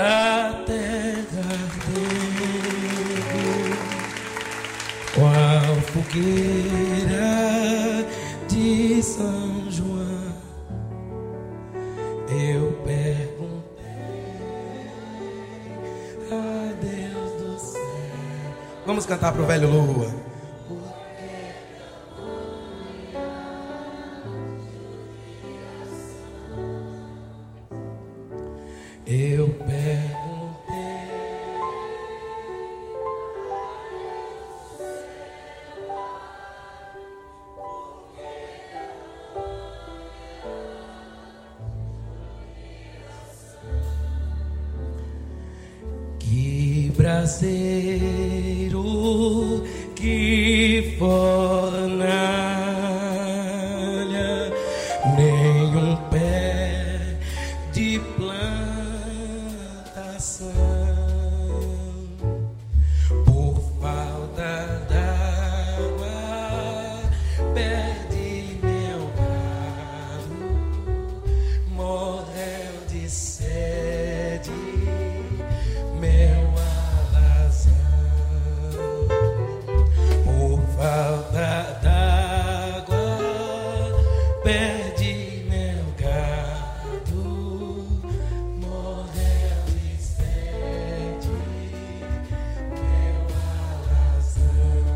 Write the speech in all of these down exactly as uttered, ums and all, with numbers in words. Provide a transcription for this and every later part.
a terra ardendo, qual fogueira de São João. Eu perguntei a Deus do céu. Vamos cantar pro velho Lua. Eu perguntei que braseiro, que fornalha, nenhum pé de planta por falta d'água perde meu gado, morreu de sede meu alazão. Por falta d'água perde meu gado, morreu de sede meu alazão.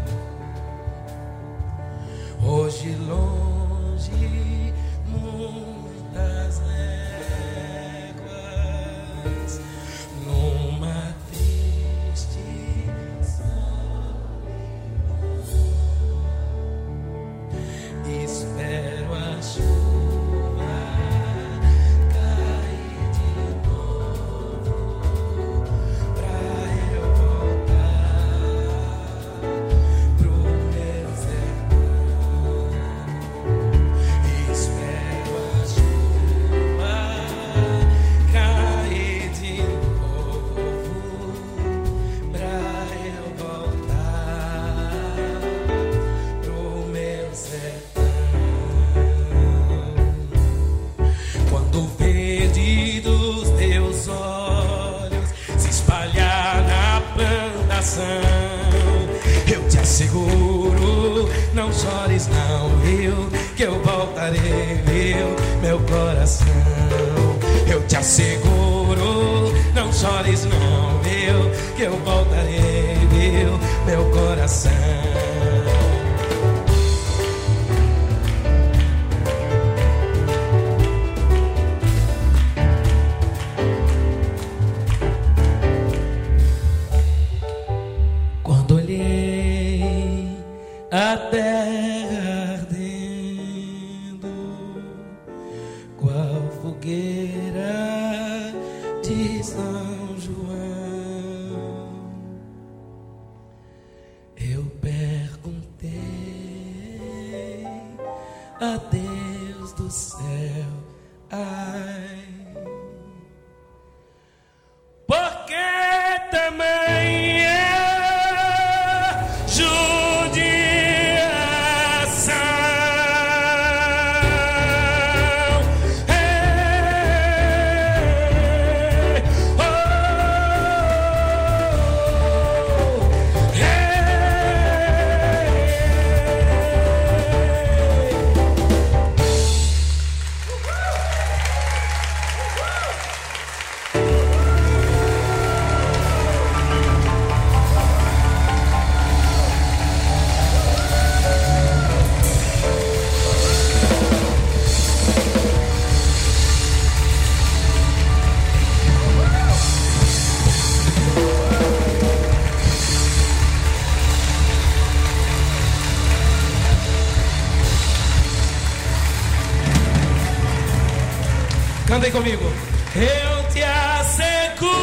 Hoje longe muitas léguas, numa triste solidão, espero a chuva cair de novo pra eu voltar pro meu sertão. Espero a chuva cair de novo pra eu voltar pro meu sertão. Quando o verde dos teus olhos se espalhar na plantação, eu te asseguro, não chores não, viu, que eu voltarei, viu, meu coração. Eu te asseguro, não chores não, viu, que eu voltarei, viu, meu coração. Quando olhei a terra ardendo, qual fogueira de São João, eu perguntei a Deus do céu, ai, por que tamanha judiação? Ei, oh, ei, cantem comigo. Eu te asseguro,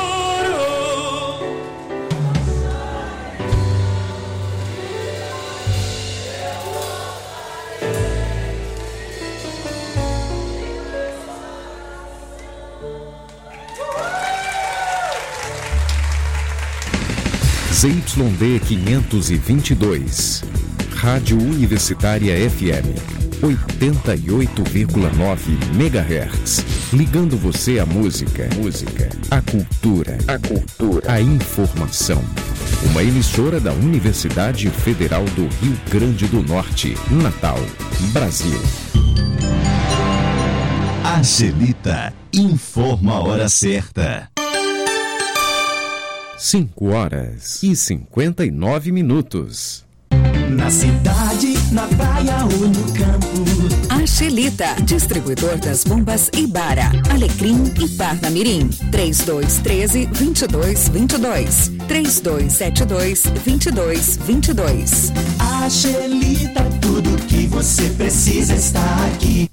Z Y D quinhentos e vinte e dois, Rádio Universitária F M, oitenta e oito vírgula nove megahertz. Ligando você à música, música, a cultura, a cultura, a informação. Uma emissora da Universidade Federal do Rio Grande do Norte, Natal, Brasil. Angelita informa a hora certa. cinco horas e cinquenta e nove minutos. Na cidade, na praia ou no campo. Angelita, distribuidor das bombas Ibara, Alecrim e Parnamirim. trinta e dois, treze, vinte e dois, vinte e dois. trinta e dois, setenta e dois, vinte e dois, vinte e dois. Angelita, tudo que você precisa está aqui.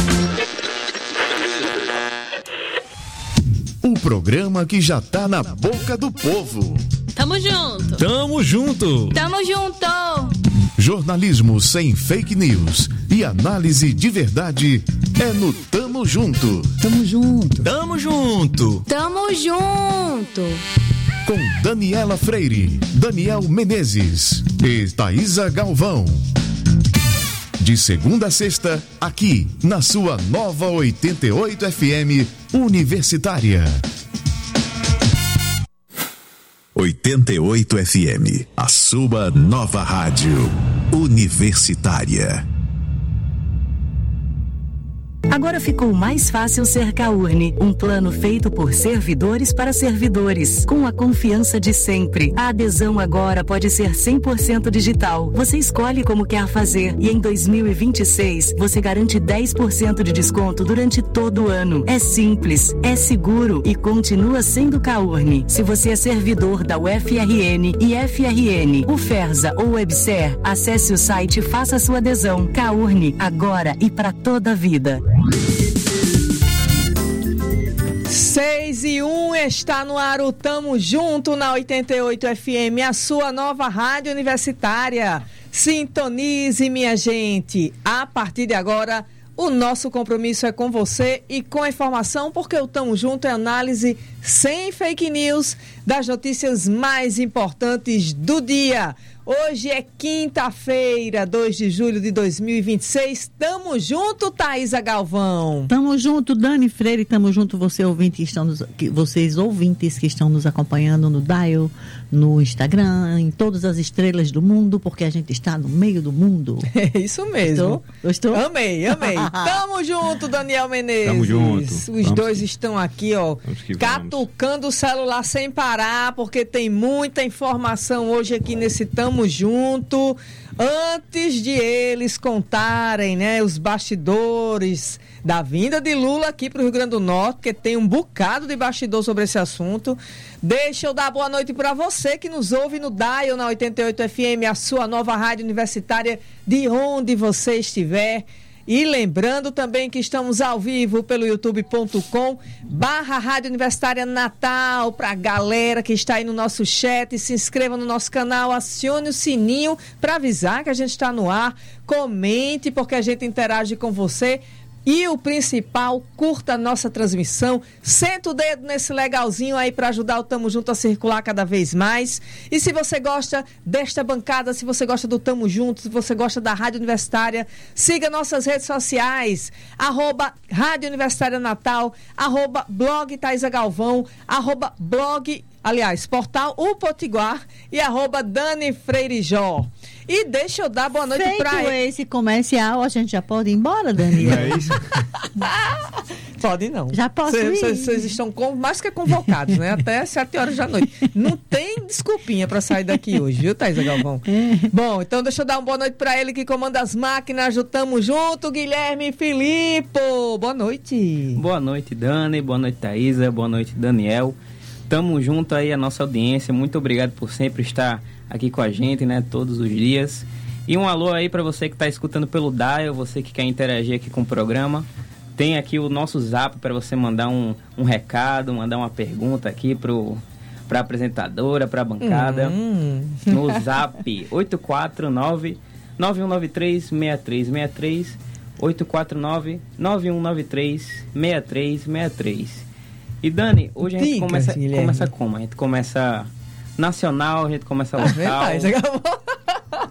O programa que já tá na boca do povo. Tamo junto. Tamo junto. Tamo junto. Jornalismo sem fake news e análise de verdade é no Tamo Junto. Tamo junto. Tamo junto. Tamo junto. Com Daniela Freire, Daniel Menezes e Thaísa Galvão. De segunda a sexta, aqui na sua nova oitenta e oito F M Universitária. oitenta e oito F M, a sua nova rádio universitária. Agora ficou mais fácil ser Caurne, um plano feito por servidores para servidores, com a confiança de sempre. A adesão agora pode ser cem por cento digital. Você escolhe como quer fazer e em dois mil e vinte e seis você garante dez por cento de desconto durante todo o ano. É simples, é seguro e continua sendo Caurne. Se você é servidor da U F R N e F R N, UFERSA ou WebSer, acesse o site e faça sua adesão. Caurne, agora e para toda a vida. seis e um está no ar o Tamo Junto na oitenta e oito F M, a sua nova rádio universitária. Sintonize, minha gente. A partir de agora, o nosso compromisso é com você e com a informação, porque o Tamo Junto é análise sem fake news das notícias mais importantes do dia. Hoje é quinta-feira, dois de julho de dois mil e vinte e seis. Tamo junto, Thaísa Galvão. Tamo junto, Dani Freire. Tamo junto, você ouvinte que estão nos, que, vocês ouvintes que estão nos acompanhando no Dial, no Instagram, em todas as estrelas do mundo, porque a gente está no meio do mundo. É isso mesmo. Gostou? Gostou? Amei, amei. Tamo junto, Daniel Menezes. Tamo junto. Os vamos dois que... estão aqui, ó, catucando o celular sem parar, porque tem muita informação hoje aqui nesse Tamo Junto. Antes de eles contarem, né, os bastidores da vinda de Lula aqui para o Rio Grande do Norte, porque tem um bocado de bastidor sobre esse assunto. Deixa eu dar boa noite para você que nos ouve no Dial, na oitenta e oito F M, a sua nova rádio universitária, de onde você estiver. E lembrando também que estamos ao vivo pelo youtube ponto com barra Rádio Universitária Natal, para a galera que está aí no nosso chat. Se inscreva no nosso canal, acione o sininho para avisar que a gente está no ar. Comente, porque a gente interage com você. E o principal, curta a nossa transmissão, senta o dedo nesse legalzinho aí para ajudar o Tamo Junto a circular cada vez mais. E se você gosta desta bancada, se você gosta do Tamo Junto, se você gosta da Rádio Universitária, siga nossas redes sociais, arroba Rádio Universitária Natal, arroba blog Thaísa Galvão, arroba blog, aliás, portal O Potiguar e arroba Dani Freire Jó. E deixa eu dar boa noite Feito pra ele. esse comercial, a gente já pode ir embora, Daniel? É isso? Pode não. Já posso ir? Vocês estão com, mais que convocados, né? Até sete horas da noite. Não tem desculpinha pra sair daqui hoje, viu, Thaísa Galvão? É. Bom, então deixa eu dar uma boa noite pra ele que comanda as máquinas. Tamo junto, Guilherme Filipe. Boa noite. Boa noite, Dani. Boa noite, Thaísa. Boa noite, Daniel. Tamo junto aí, a nossa audiência. Muito obrigado por sempre estar aqui com a gente, né, todos os dias. E um alô aí para você que está escutando pelo Dial, você que quer interagir aqui com o programa. Tem aqui o nosso zap para você mandar um, um recado, mandar uma pergunta aqui pro para a apresentadora, para a bancada. Hum. No zap oito quatro nove, nove um nove três, seis três seis três, oito quatro nove, nove um nove três, seis três seis três. E Dani, hoje a gente Diga, começa, começa como? A gente começa nacional, a gente começa local.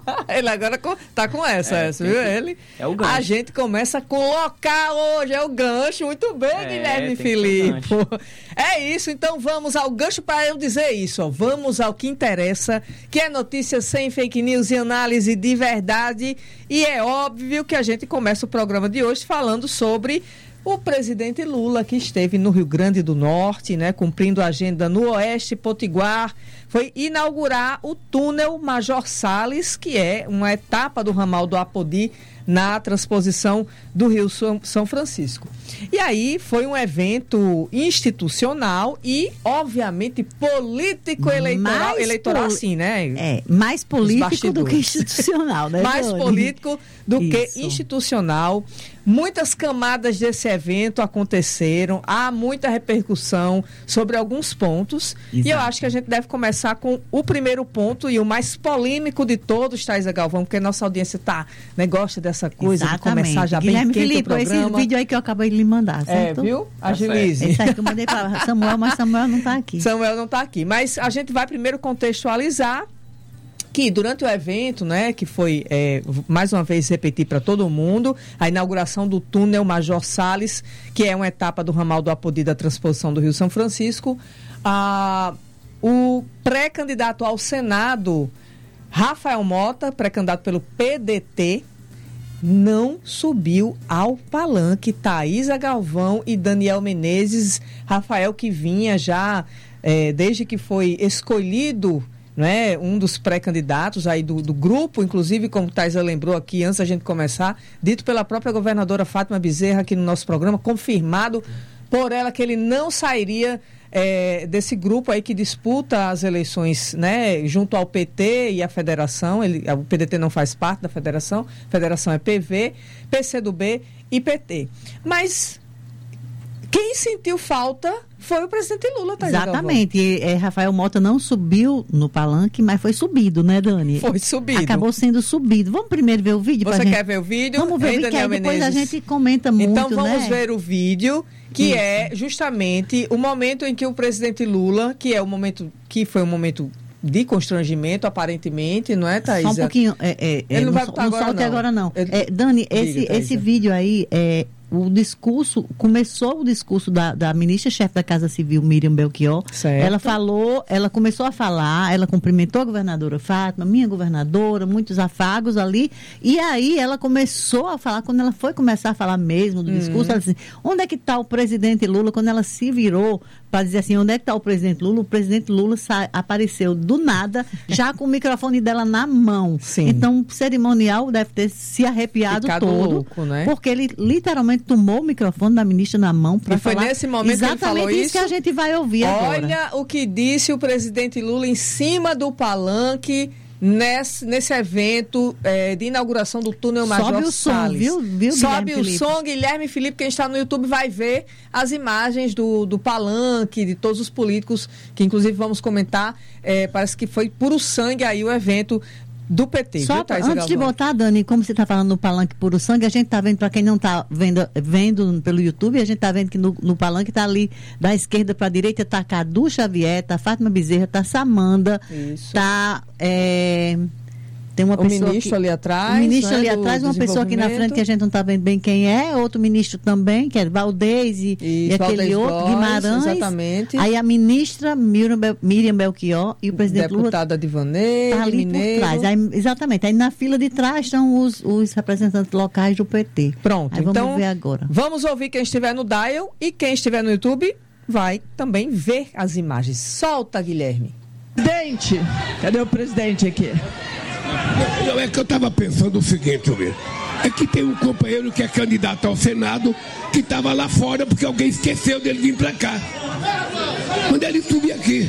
Ele agora tá com essa, é, essa viu? Ele, é o gancho. A gente começa a colocar hoje, é o gancho. Muito bem, é, Guilherme Filipe. É isso, então vamos ao gancho para eu dizer isso. Ó. Vamos ao que interessa, que é notícias sem fake news e análise de verdade. E é óbvio que a gente começa o programa de hoje falando sobre o presidente Lula, que esteve no Rio Grande do Norte, né, cumprindo a agenda no Oeste Potiguar, foi inaugurar o túnel Major Salles, que é uma etapa do ramal do Apodi na transposição do Rio São Francisco. E aí foi um evento institucional e, obviamente, político-eleitoral, eleitoral poli- sim, né? É, mais político do que institucional, né? Mais Doni? político do Isso. que institucional. Muitas camadas desse evento aconteceram, há muita repercussão sobre alguns pontos. Exato. E eu acho que a gente deve começar com o primeiro ponto e o mais polêmico de todos, Thaisa Galvão, porque a nossa audiência tá, né, gosta dessa coisa. Exatamente. De começar já Guilherme bem quente Filipe, o programa. Esse vídeo aí que eu acabei de lhe mandar, certo? É, viu? Agilize. Esse aí que eu mandei para Samuel, mas Samuel não está aqui. Samuel não está aqui. Mas a gente vai primeiro contextualizar que durante o evento, né, que foi, é, mais uma vez, repetir para todo mundo, a inauguração do túnel Major Salles, que é uma etapa do ramal do Apodi da transposição do Rio São Francisco, a, o pré-candidato ao Senado, Rafael Mota, pré-candidato pelo P D T, não subiu ao palanque. Thaisa Galvão e Daniel Menezes, Rafael que vinha já, é, desde que foi escolhido, né, um dos pré-candidatos aí do, do grupo, inclusive, como Thaisa lembrou aqui antes da gente começar, dito pela própria governadora Fátima Bezerra aqui no nosso programa, confirmado por ela que ele não sairia é, desse grupo aí que disputa as eleições, né, junto ao P T e à federação. Ele, o P D T não faz parte da federação, a federação é P V, P C do B e P T. Mas quem sentiu falta foi o presidente Lula, Thaisa Exatamente. E, é, Rafael Mota não subiu no palanque, mas foi subido, né, Dani? Foi subido. Acabou sendo subido. Vamos primeiro ver o vídeo? Você pra quer gente... ver o vídeo? Vamos ver o vídeo, que aí depois a gente comenta muito, Então vamos né? ver o vídeo, que Isso. é justamente o momento em que o presidente Lula, que é o momento, que foi um momento de constrangimento, aparentemente, não é, Thaisa? Só um pouquinho. É, é, Ele não, não vai botar não agora, solte não. agora, não. Ele... É, Dani, Diga, esse, Thaisa. esse vídeo aí, é, o discurso, começou o discurso da, da ministra-chefe da Casa Civil, Miriam Belchior. Certo. Ela falou, ela começou a falar, ela cumprimentou a governadora Fátima, minha governadora, muitos afagos ali, e aí ela começou a falar, quando ela foi começar a falar mesmo do discurso, hum. ela disse, onde é que está o presidente Lula? Quando ela se virou para dizer assim, onde é que está o presidente Lula? O presidente Lula sa- apareceu do nada, já com o microfone dela na mão. Sim. Então, o cerimonial deve ter se arrepiado Ficado todo, louco, né? porque ele literalmente tomou o microfone da ministra na mão para falar. E foi nesse momento que ele falou isso isso que a gente vai ouvir agora. Olha o que disse o presidente Lula em cima do palanque nesse, nesse evento é, de inauguração do túnel Major Sobe o Salles. som, viu, viu Sobe Guilherme o Filipe? som, Guilherme Filipe, quem está no YouTube vai ver as imagens do, do palanque, de todos os políticos, que inclusive vamos comentar, é, parece que foi puro sangue aí o evento do P T. Só viu, pra, Thaisa antes de Galvão? botar, Dani, como você está falando no palanque puro sangue, a gente está vendo, para quem não está vendo, vendo pelo YouTube, a gente está vendo que no, no palanque está ali, da esquerda para a direita, está Cadu Xavier, está Fátima Bezerra, está Samanda, está... É, tem uma o pessoa ministro que, ali atrás. O ministro né, ali do atrás, uma pessoa aqui na frente que a gente não está vendo bem quem é, outro ministro também, que é Valdez e, Isso, e aquele Valdez outro, Góes, Guimarães. Exatamente. Aí a ministra Miriam, Bel, Miriam Belchior e o presidente Lula. Deputada Divanei, Tá ali Mineiro. por trás. Aí, exatamente. Aí na fila de trás estão os, os representantes locais do P T. Pronto. Aí vamos então, ver agora. Vamos ouvir quem estiver no Dial e quem estiver no YouTube vai também ver as imagens. Solta, Guilherme. Presidente, cadê o presidente aqui? Não, é que eu estava pensando o seguinte, meu. É que tem um companheiro que é candidato ao Senado que estava lá fora porque alguém esqueceu dele vir para cá. Quando ele subir aqui.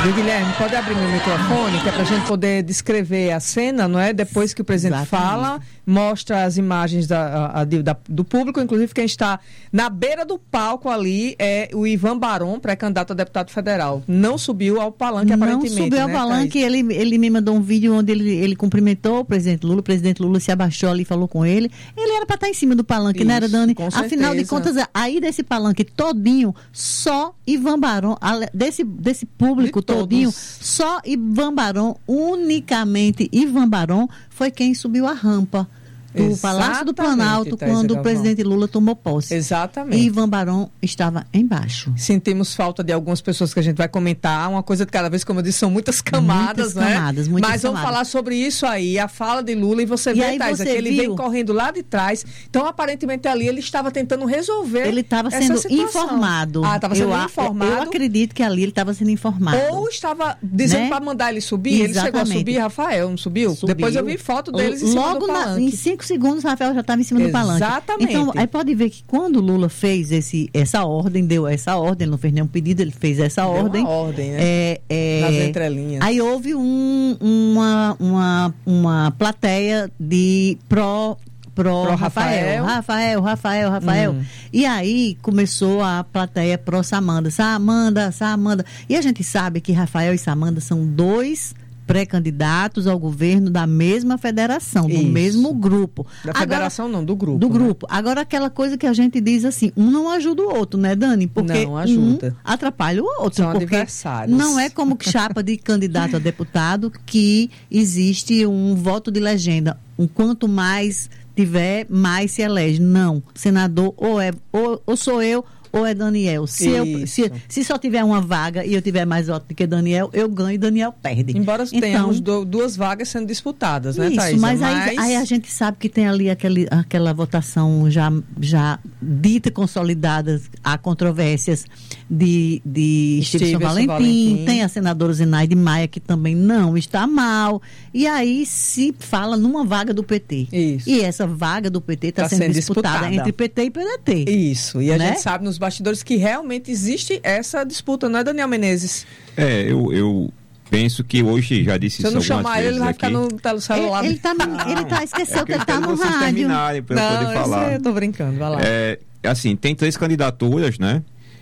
Guilherme, pode abrir meu microfone, que é para a gente poder descrever a cena, não é? Depois que o presidente Exatamente. fala, mostra as imagens da, a, a, da, do público, inclusive quem está na beira do palco ali é o Ivan Barão, pré-candidato a deputado federal. Não subiu ao palanque, Não aparentemente. Não subiu ao né, palanque, ele, ele me mandou um vídeo onde ele, ele cumprimentou o presidente Lula, o presidente Lula se abaixou ali e falou com ele. Ele era para estar em cima do palanque, Isso, não era, Dani? Com Afinal certeza. de contas, aí desse palanque todinho, só Ivan Barão, desse, desse público de todinho, todos. Só Ivan Barão, unicamente Ivan Barão, foi quem subiu a rampa do Exatamente, Palácio do Planalto quando o presidente Lula tomou posse. Exatamente. E Ivan Barão estava embaixo. Sentimos falta de algumas pessoas que a gente vai comentar, uma coisa de cada vez, como eu disse, são muitas camadas, muitas né? Camadas, muitas Mas vamos camadas. falar sobre isso aí, a fala de Lula, e você e vê, Thaisa, que ele vem correndo lá de trás. Então, aparentemente, ali ele estava tentando resolver Ele estava sendo situação. informado. Ah, estava sendo eu, informado. Eu acredito que ali ele estava sendo informado. Ou estava dizendo né? para mandar ele subir. Exatamente. Ele chegou a subir, Rafael, não subiu? subiu. Depois eu vi foto deles em cima Logo do palanque. Na, em cinco segundos, Rafael já estava em cima do palanque. Exatamente. Então, aí pode ver que quando o Lula fez esse, essa ordem, deu essa ordem, não fez nenhum pedido, ele fez essa deu ordem. Uma ordem, né? É, é, Nas entrelinhas. Aí houve um, uma, uma, uma plateia de pró Pro, pro Rafael, Rafael, Rafael, Rafael. Hum. E aí começou a plateia pró Samanda, Samanda, Samanda. E a gente sabe que Rafael e Samanda são dois pré-candidatos ao governo da mesma federação, do Isso. mesmo grupo. Da Agora, federação não, do grupo. Do né? grupo. Agora, aquela coisa que a gente diz assim, um não ajuda o outro, né, Dani? Porque não ajuda. Um atrapalha o outro. São adversários. Não é como chapa de candidato a deputado que existe um voto de legenda. Um quanto mais tiver, mais se elege. Não. Senador ou, é, ou, ou sou eu ou é Daniel. Se, eu, se, se só tiver uma vaga e eu tiver mais voto do que Daniel, eu ganho e Daniel perde. Embora então, tenhamos do, duas vagas sendo disputadas, né, isso, Thaisa? Mas, mas... Aí, aí a gente sabe que tem ali aquele, aquela votação já, já dita, consolidada, há controvérsias de, de Stevenson Valentim, Valentim, tem a senadora Zenaide Maia, que também não está mal, e aí se fala numa vaga do P T. Isso. E essa vaga do P T está tá sendo, sendo disputada, disputada entre P T e P D T. Isso, e a né? gente sabe nos bastidores que realmente existe essa disputa, não é, Daniel Menezes? É, eu, eu penso que hoje, já disse isso algumas vezes. Se eu não chamar ele, ele vai aqui. ficar no celular. Ele, ele, tá, não, ele tá, esqueceu é que, que ele tá no vocês rádio. terminarem para eu poder falar. Eu tô brincando, vai lá. É, assim, tem três candidaturas, né?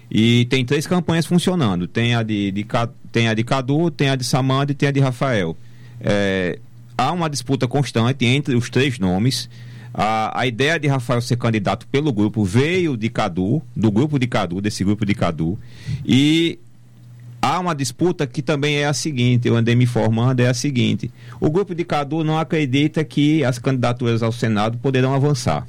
E tem três campanhas funcionando. Tem a de, de, tem a de Cadu, tem a de Samanda e tem a de Rafael. É, há uma disputa constante entre os três nomes. A, a ideia de Rafael ser candidato pelo grupo veio de Cadu, do grupo de Cadu, desse grupo de Cadu. E há uma disputa que também é a seguinte, eu andei me informando, é a seguinte: o grupo de Cadu não acredita que as candidaturas ao Senado poderão avançar.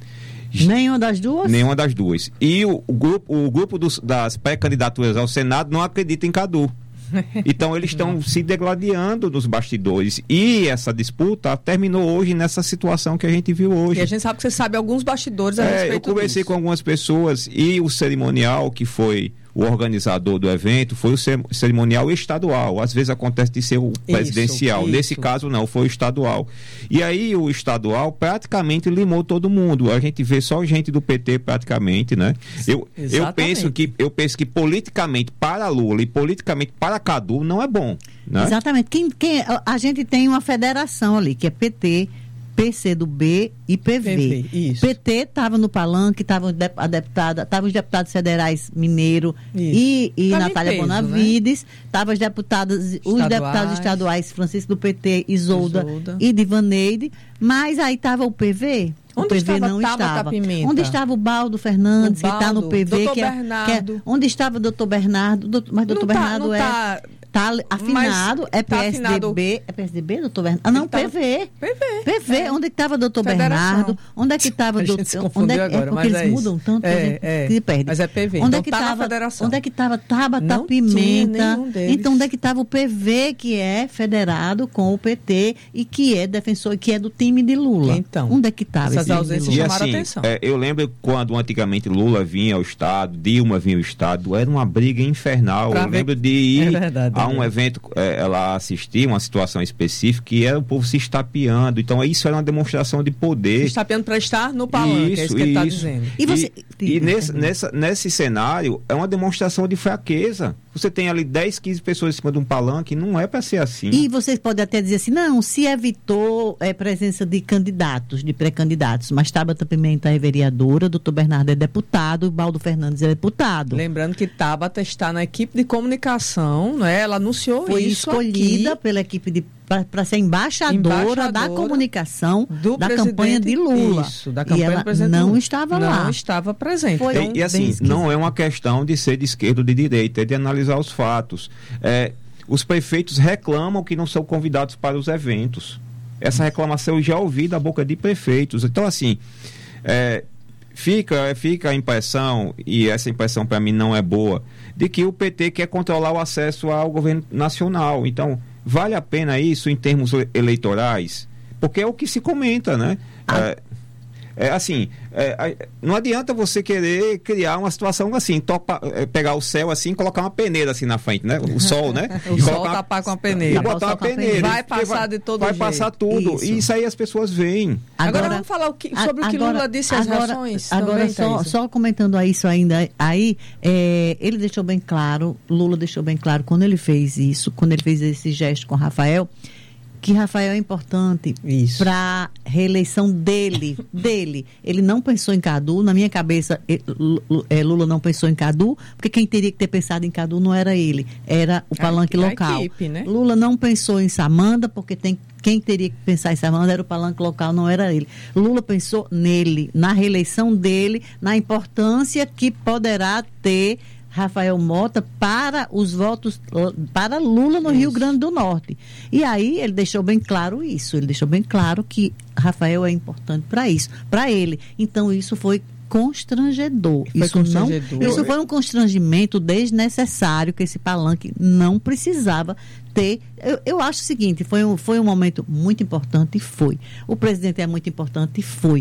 Nenhuma das duas? Nenhuma das duas. E o, o grupo, o grupo dos, das pré-candidaturas ao Senado não acredita em Cadu. Então eles estão se degladiando nos bastidores. E essa disputa terminou hoje nessa situação que a gente viu hoje. E a gente sabe que você sabe alguns bastidores a é, respeito Eu conversei disso. com algumas pessoas e o cerimonial que foi o organizador do evento foi o cerimonial estadual. Às vezes acontece de ser o presidencial. Isso, Nesse isso. caso não, foi o estadual. E aí o estadual praticamente limou todo mundo. A gente vê só gente do P T praticamente, né? Eu, eu, penso, que, eu penso que politicamente para Lula e politicamente para Cadu não é bom. Né? Exatamente. Quem, quem, a gente tem uma federação ali, que é P T, P C do B e P V. P V, isso. P T estava no palanque, estavam a deputada, estavam os deputados federais Mineiro e, e Natália peso, Bonavides, estavam né? os deputados, estaduais. os deputados estaduais Francisco do P T, Isolda, Isolda. e Divaneide, mas aí estava o P V. Onde o P V estava não estava. Pimenta? Onde estava o Baldo Fernandes, o Baldo, que está no P V, que é, que é, onde estava o doutor Bernardo, doutor, mas doutor Bernardo tá, é tá... Tá afinado, é P S D B, tá afinado... é P S D B, doutor Bernardo? Ah, não, tá... P V. P V. P V, é. Onde estava o doutor Bernardo? Onde é que estava o doutor... Onde é, agora, é porque eles é mudam tanto é, que a gente é. se perde. Mas é P V, onde então é que tá tava, na federação. Onde é que estava Tabata Pimenta? Então, onde é que estava o P V, que é federado com o P T e que é defensor, que é do time de Lula? Então, onde é que estava essas ausências e chamaram assim, atenção. É, eu lembro quando antigamente Lula vinha ao estado, Dilma vinha ao estado, era uma briga infernal. Pra eu ver... lembro de ir é verdade, a um é. evento, é, ela assistir uma situação específica que era o povo se estapeando. Então isso era uma demonstração de poder. Se estapeando para estar no palanque, isso, é isso que ele está dizendo. E, você... e, e nesse, nessa, nesse cenário é uma demonstração de fraqueza. você tem ali dez, quinze pessoas em cima de um palanque, não é para ser assim. E vocês podem até dizer assim, não, se evitou é, presença de candidatos, de pré-candidatos, mas Tabata Pimenta é vereadora, doutor Bernardo é deputado, Baldo Fernandes é deputado. Lembrando que Tabata está na equipe de comunicação, né? Ela anunciou Foi isso escolhida aqui. pela equipe de para ser embaixadora, embaixadora da comunicação da campanha de Lula. Isso, da campanha e ela do presidente não Lula. estava não lá. Não estava presente. Foi e, e assim, não é uma questão de ser de esquerda ou de direita, é de analisar os fatos. É, os prefeitos reclamam que não são convidados para os eventos. Essa reclamação eu já ouvi da boca de prefeitos. Então, assim, é, fica, fica a impressão, e essa impressão para mim não é boa, de que o P T quer controlar o acesso ao governo nacional. Então, vale a pena isso em termos eleitorais? Porque é o que se comenta, né? Ah. É, é assim, é, não adianta você querer criar uma situação assim, topa, é, pegar o céu assim e colocar uma peneira assim na frente, né? O sol, né? o e sol tapar com a peneira. E botar uma peneira. Vai passar vai, de todo vai jeito. Vai passar tudo. Isso. E isso aí as pessoas veem. Agora, agora vamos falar o que, sobre agora, o que Lula disse às agora, reações. Agora, também, só, só comentando a isso ainda, aí, é, ele deixou bem claro, Lula deixou bem claro, quando ele fez isso, quando ele fez esse gesto com Rafael, que Rafael é importante para a reeleição dele, dele. Ele não pensou em Cadu, na minha cabeça, Lula não pensou em Cadu, porque quem teria que ter pensado em Cadu não era ele, era o palanque a, local. A equipe, né? Lula não pensou em Samanda, porque tem, quem teria que pensar em Samanda era o palanque local, não era ele. Lula pensou nele, na reeleição dele, na importância que poderá ter Rafael Mota para os votos, para Lula no isso. Rio Grande do Norte. E aí ele deixou bem claro isso, ele deixou bem claro que Rafael é importante para isso, para ele. Então isso foi constrangedor. Foi isso, constrangedor. Não, isso foi um constrangimento desnecessário que esse palanque não precisava ter. Eu, eu acho o seguinte, foi um, foi um momento muito importante, foi. O presidente é muito importante, foi.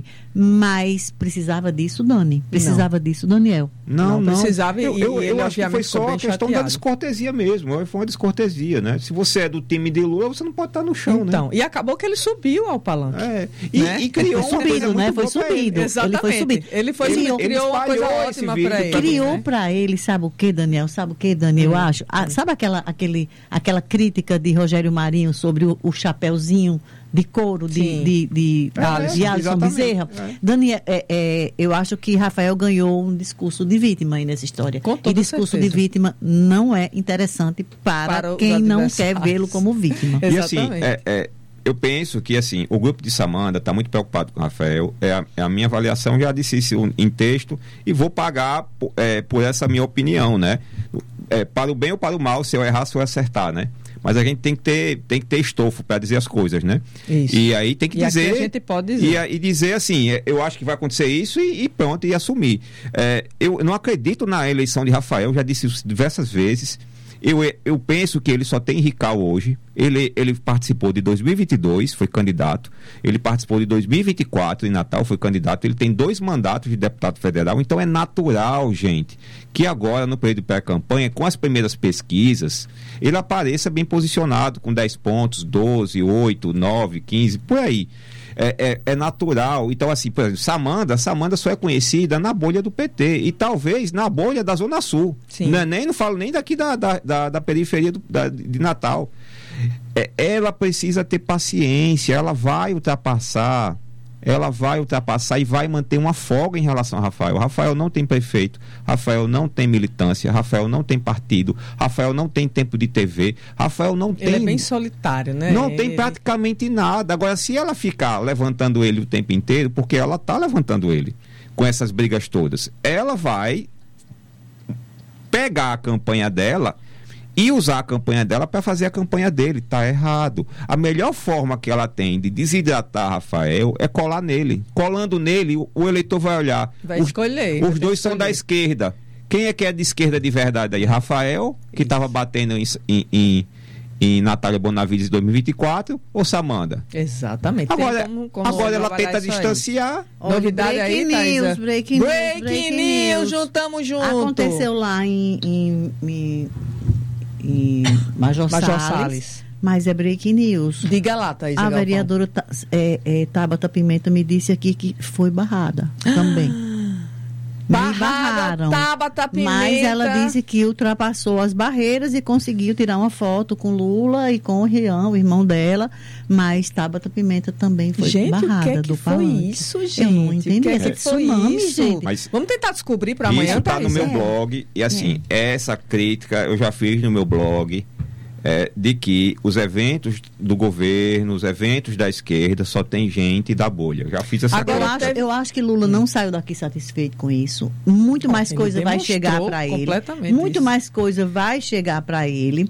Mas precisava disso, Dani? Precisava não. disso, Daniel? Não, não. Precisava eu, e eu, ele, eu acho que foi só a questão chateado. da descortesia mesmo. Foi uma descortesia, né? Se você é do time de Lula, você não pode estar no chão, então, né? E acabou que ele subiu ao palanque. É. E, né? e criou foi subido, né? Foi subido. Exatamente. Ele foi subido. Ele foi ele, subido. Criou uma coisa ótima para ele. Criou né? para ele, sabe o que, Daniel? Sabe o que, Daniel? Hum. Eu acho. Ah, sabe aquela, aquele, aquela crítica de Rogério Marinho sobre o, o chapéuzinho de couro de, de, de, de, é, de Alisson Bezerra? É. Daniel, é, é, eu acho que Rafael ganhou um discurso de vítima aí nessa história. Com toda e discurso certeza. de vítima não é interessante para, para quem não quer vê-lo como vítima. E assim, é, é, eu penso que assim, o grupo de Samanda está muito preocupado com o Rafael, é a, é a minha avaliação, já disse isso em texto, e vou pagar é, por essa minha opinião, né? É, para o bem ou para o mal, se eu errar, se eu acertar, né? Mas a gente tem que ter, tem que ter estofo para dizer as coisas, né? Isso. E aí tem que e dizer... Aqui a gente pode dizer. E, e dizer assim, eu acho que vai acontecer isso e, e pronto, e assumir. É, eu não acredito na eleição de Rafael, já disse isso diversas vezes. Eu, eu penso que ele só tem Rical hoje. Ele, ele participou de dois mil e vinte e dois, foi candidato. Ele participou de dois mil e vinte e quatro, em Natal, foi candidato. Ele tem dois mandatos de deputado federal. Então é natural, gente, que agora, no período de pré-campanha, com as primeiras pesquisas, ele apareça bem posicionado, com dez pontos, doze, oito, nove, quinze, por aí. É, é, é natural. Então, assim, por exemplo, Samanda, Samanda só é conhecida na bolha do P T e talvez na bolha da Zona Sul. Não, é, nem, não falo nem daqui da, da, da, da periferia do, da, de Natal. É, ela precisa ter paciência, ela vai ultrapassar. Ela vai ultrapassar e vai manter uma folga em relação a Rafael. Rafael não tem prefeito, Rafael não tem militância, Rafael não tem partido, Rafael não tem tempo de T V, Rafael não tem... Ele é bem solitário, né? Não ele... tem praticamente nada. Agora, se ela ficar levantando ele o tempo inteiro, porque ela está levantando ele com essas brigas todas, ela vai pegar a campanha dela e usar a campanha dela para fazer a campanha dele. Tá errado. A melhor forma que ela tem de desidratar Rafael é colar nele. Colando nele, o, o eleitor vai olhar. Vai os, escolher. Os vai dois escolher. são da esquerda. Quem é que é de esquerda de verdade aí? Rafael, que estava batendo em, em, em, em Natália Bonavides em dois mil e vinte e quatro, ou Samanda? Exatamente. Agora, como, como agora ela tenta distanciar. Aí. Novidade break aí, news, Thaisa. break, break, break news, news, juntamos junto. Aconteceu lá em... em, em... em Major, Major Salles, Salles. Mas é break news. Diga lá, Thaisa A Galvão. vereadora é, é, Tabata Pimenta me disse aqui que foi barrada também. Barrada, tiraram. Tabata Pimenta. Mas ela disse que ultrapassou as barreiras e conseguiu tirar uma foto com Lula e com o Rian, o irmão dela. Mas Tabata Pimenta também foi gente, barrada o que é que do foi palanque. isso, gente? Eu não entendi. O que é Essa que foi tsunami, isso? gente. Mas Vamos tentar descobrir para amanhã. Isso tá Thaís? no meu É. blog. E assim, é. essa crítica eu já fiz no meu blog. É, de que os eventos do governo, os eventos da esquerda, só tem gente da bolha. Eu já fiz essa Agora, eu crítica. acho, eu acho que Lula não saiu daqui satisfeito com isso. Muito mais Ele coisa vai demonstrou chegar para ele. completamente Muito isso. mais coisa vai chegar para ele.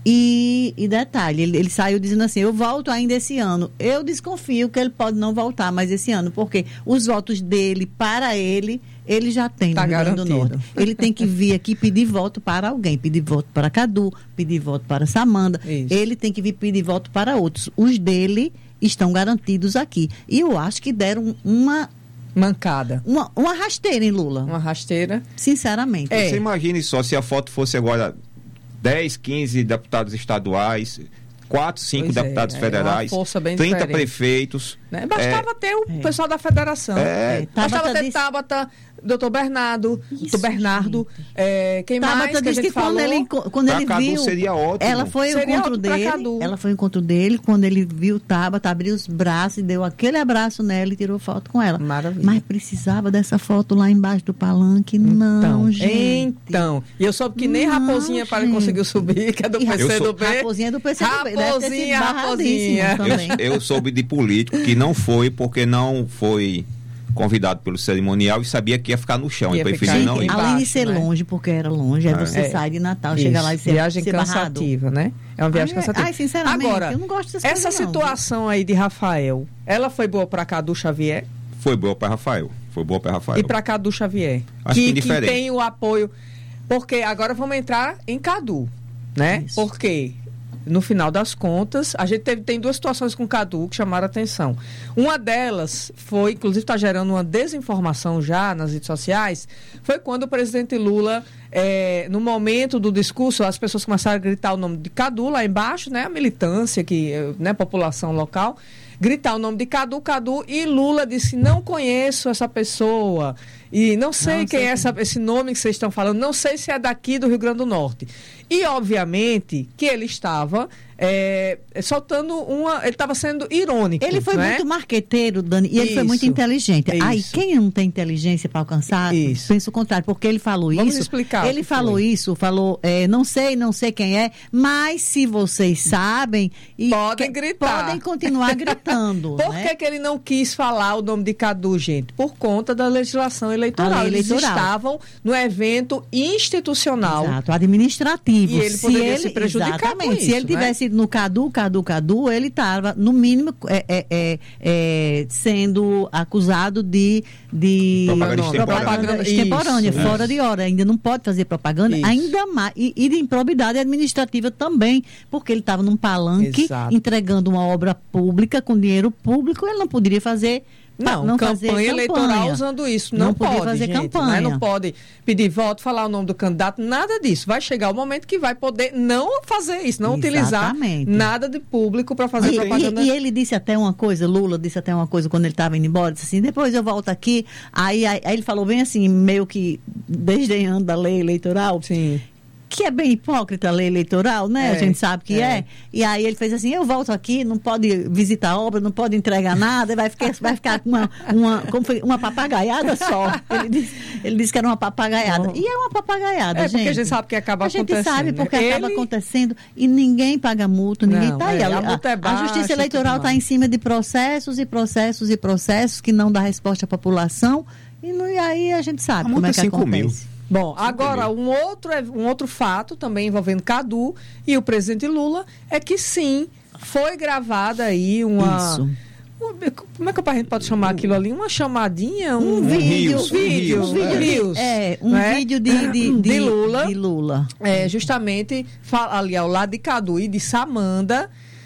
E, e detalhe, ele, ele saiu dizendo assim, eu volto ainda esse ano. Eu desconfio que ele pode não voltar mais esse ano, porque os votos dele para ele, ele já tem Tá no Rio Grande do garantido. Norte. Ele tem que vir aqui pedir voto para alguém, pedir voto para Cadu, pedir voto para Samanda. Isso. Ele tem que vir pedir voto para outros. Os dele estão garantidos aqui. E eu acho que deram uma Mancada. uma, uma rasteira em Lula. Uma rasteira. Sinceramente. É. Você imagine só se a foto fosse agora dez, quinze deputados estaduais, quatro, cinco Pois é, deputados é federais, uma força bem trinta diferente. prefeitos. Né? Bastava é, ter o pessoal da federação. É. Bastava Tabata ter disse- Tabata, doutor Bernardo, doutor Bernardo, é, quem mais Tabata que a disse gente que quando falou? ele, quando Pra ele Cadu viu, seria ótimo. ela foi ao Seria encontro ótimo pra dele, Cadu. ela foi ao encontro dele, quando ele viu Tabata, abriu os braços e deu aquele abraço nela e tirou foto com ela. Maravilha. Mas precisava dessa foto lá embaixo do palanque? Não, Então, gente. então, e eu soube que nem Não, Raposinha para gente. conseguiu subir, que é do E P C do sou- B. Raposinha do P C do B. Deve ter sido Raposinha, barradíssima Raposinha. também. Eu soube de político que não foi porque não foi convidado pelo cerimonial e sabia que ia ficar no chão. Ia E preferiu ficar não ir. embaixo, Além de ser né? longe, porque era longe, aí É. você É. sai de Natal, Isso. chega lá e ser, Viagem ser barrado. cansativa, né? É uma viagem Ai, cansativa. ai, sinceramente, Agora, eu não gosto dessas essa coisas, não, situação aí de Rafael, ela foi boa para Cadu Xavier Foi boa para Rafael. Foi boa para Rafael. e para Cadu Xavier? Acho que que, indiferente. tem o apoio. Porque agora vamos entrar em Cadu, né? Isso. Porque no final das contas, a gente teve, tem duas situações com Cadu que chamaram a atenção. Uma delas foi, inclusive está gerando uma desinformação já nas redes sociais, foi quando o presidente Lula, é, no momento do discurso, as pessoas começaram a gritar o nome de Cadu lá embaixo, né? A militância, que, né, a população local, gritar o nome de Cadu, Cadu, e Lula disse, não conheço essa pessoa, e não sei Não quem sei é essa, esse nome que vocês estão falando, não sei se é daqui do Rio Grande do Norte. E, obviamente, que ele estava é, soltando uma... Ele estava sendo irônico. Ele foi não é? muito marqueteiro, Dani, e ele foi Isso. muito inteligente. Isso. Aí, quem não tem inteligência para alcançar, Isso. pensa o contrário, porque ele falou Vamos isso. explicar o Ele que falou foi. isso, falou, é, não sei, não sei quem é, mas se vocês sabem... E Podem que- gritar. Podem continuar gritando. Por né? que, que ele não quis falar o nome de Cadu, gente? Por conta da legislação eleitoral. A lei Eles eleitoral. estavam no evento institucional. Exato, administrativo. E ele poderia se prejudicar com exatamente, isso, se ele né? tivesse ido no Cadu, Cadu, Cadu, ele estava, no mínimo, é, é, é, é, sendo acusado de, de Propaganda extemporânea. propaganda extemporânea, Isso, fora de hora. Ainda não pode fazer propaganda, Isso. ainda mais. E, e de improbidade administrativa também, porque ele estava num palanque Exato. entregando uma obra pública com dinheiro público, ele não poderia fazer. Não, não campanha, fazer campanha eleitoral usando isso. Não, Não podia pode, fazer gente, campanha. né? Não pode pedir voto, falar o nome do candidato, nada disso. Vai chegar o momento que vai poder não fazer isso, não Exatamente. utilizar nada de público para fazer E, propaganda. e- e ele disse até uma coisa, Lula disse até uma coisa quando ele estava indo embora, disse assim, depois eu volto aqui, aí, aí, aí ele falou bem assim, meio que desdenhando da lei eleitoral, Sim. que é bem hipócrita a lei eleitoral, né? É, a gente sabe que é. é. E aí ele fez assim, eu volto aqui, não pode visitar a obra, não pode entregar nada, vai ficar, vai ficar com uma, uma, como foi, uma papagaiada só. Ele disse, ele disse que era uma papagaiada. Não. E é uma papagaiada, É gente. porque a gente sabe que acaba A gente acontecendo. sabe porque Ele- acaba acontecendo e ninguém paga multa, ninguém Não, tá aí. é, A, a multa é a baixa, Justiça Eleitoral tudo está em cima de processos e processos e processos que não dá resposta à população e, não, e aí a gente sabe A como multa é é que cinco mil. acontece. Bom, agora um outro, um outro fato também envolvendo Cadu e o presidente Lula é que sim, foi gravada aí uma... Isso. uma- como é que a gente pode chamar aquilo ali? Uma chamadinha? Um, Um vídeo, um vídeo, um vídeo de- reels, é, um né? vídeo de, de, de Lula. de Lula. É, justamente fala ali ao lado de Cadu e de Samanda,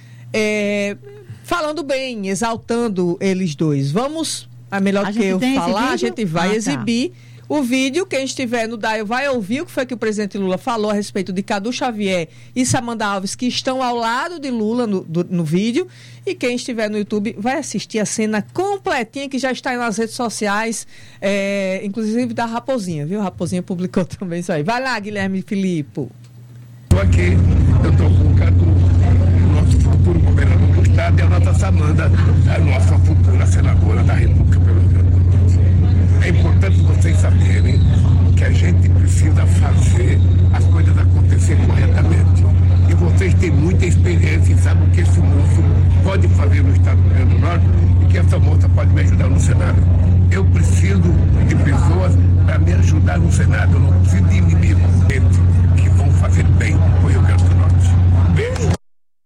é, falando bem, exaltando eles dois. Vamos, é melhor A do que gente eu tem esse falar, a vídeo? gente vai Ah, tá. exibir o vídeo. Quem estiver no Dial vai ouvir o que foi que o presidente Lula falou a respeito de Cadu Xavier e Samanda Alves, que estão ao lado de Lula no, do, no vídeo. E quem estiver no YouTube vai assistir a cena completinha que já está aí nas redes sociais, é, inclusive da Raposinha, viu? A Raposinha publicou também isso aí. Vai lá, Guilherme Filipe. Estou aqui, eu estou com o Cadu, o nosso futuro governador do estado, e a nossa Samanda, a nossa futura senadora da República pelo Rio Grande do Norte. É importante vocês saberem que a gente precisa fazer as coisas acontecer corretamente. E vocês têm muita experiência e sabem o que esse moço pode fazer no estado do Rio Grande do Norte e que essa moça pode me ajudar no Senado. Eu preciso de pessoas para me ajudar no Senado. Eu não preciso de inimigos que vão fazer bem para o Rio Grande do Norte. Beijo!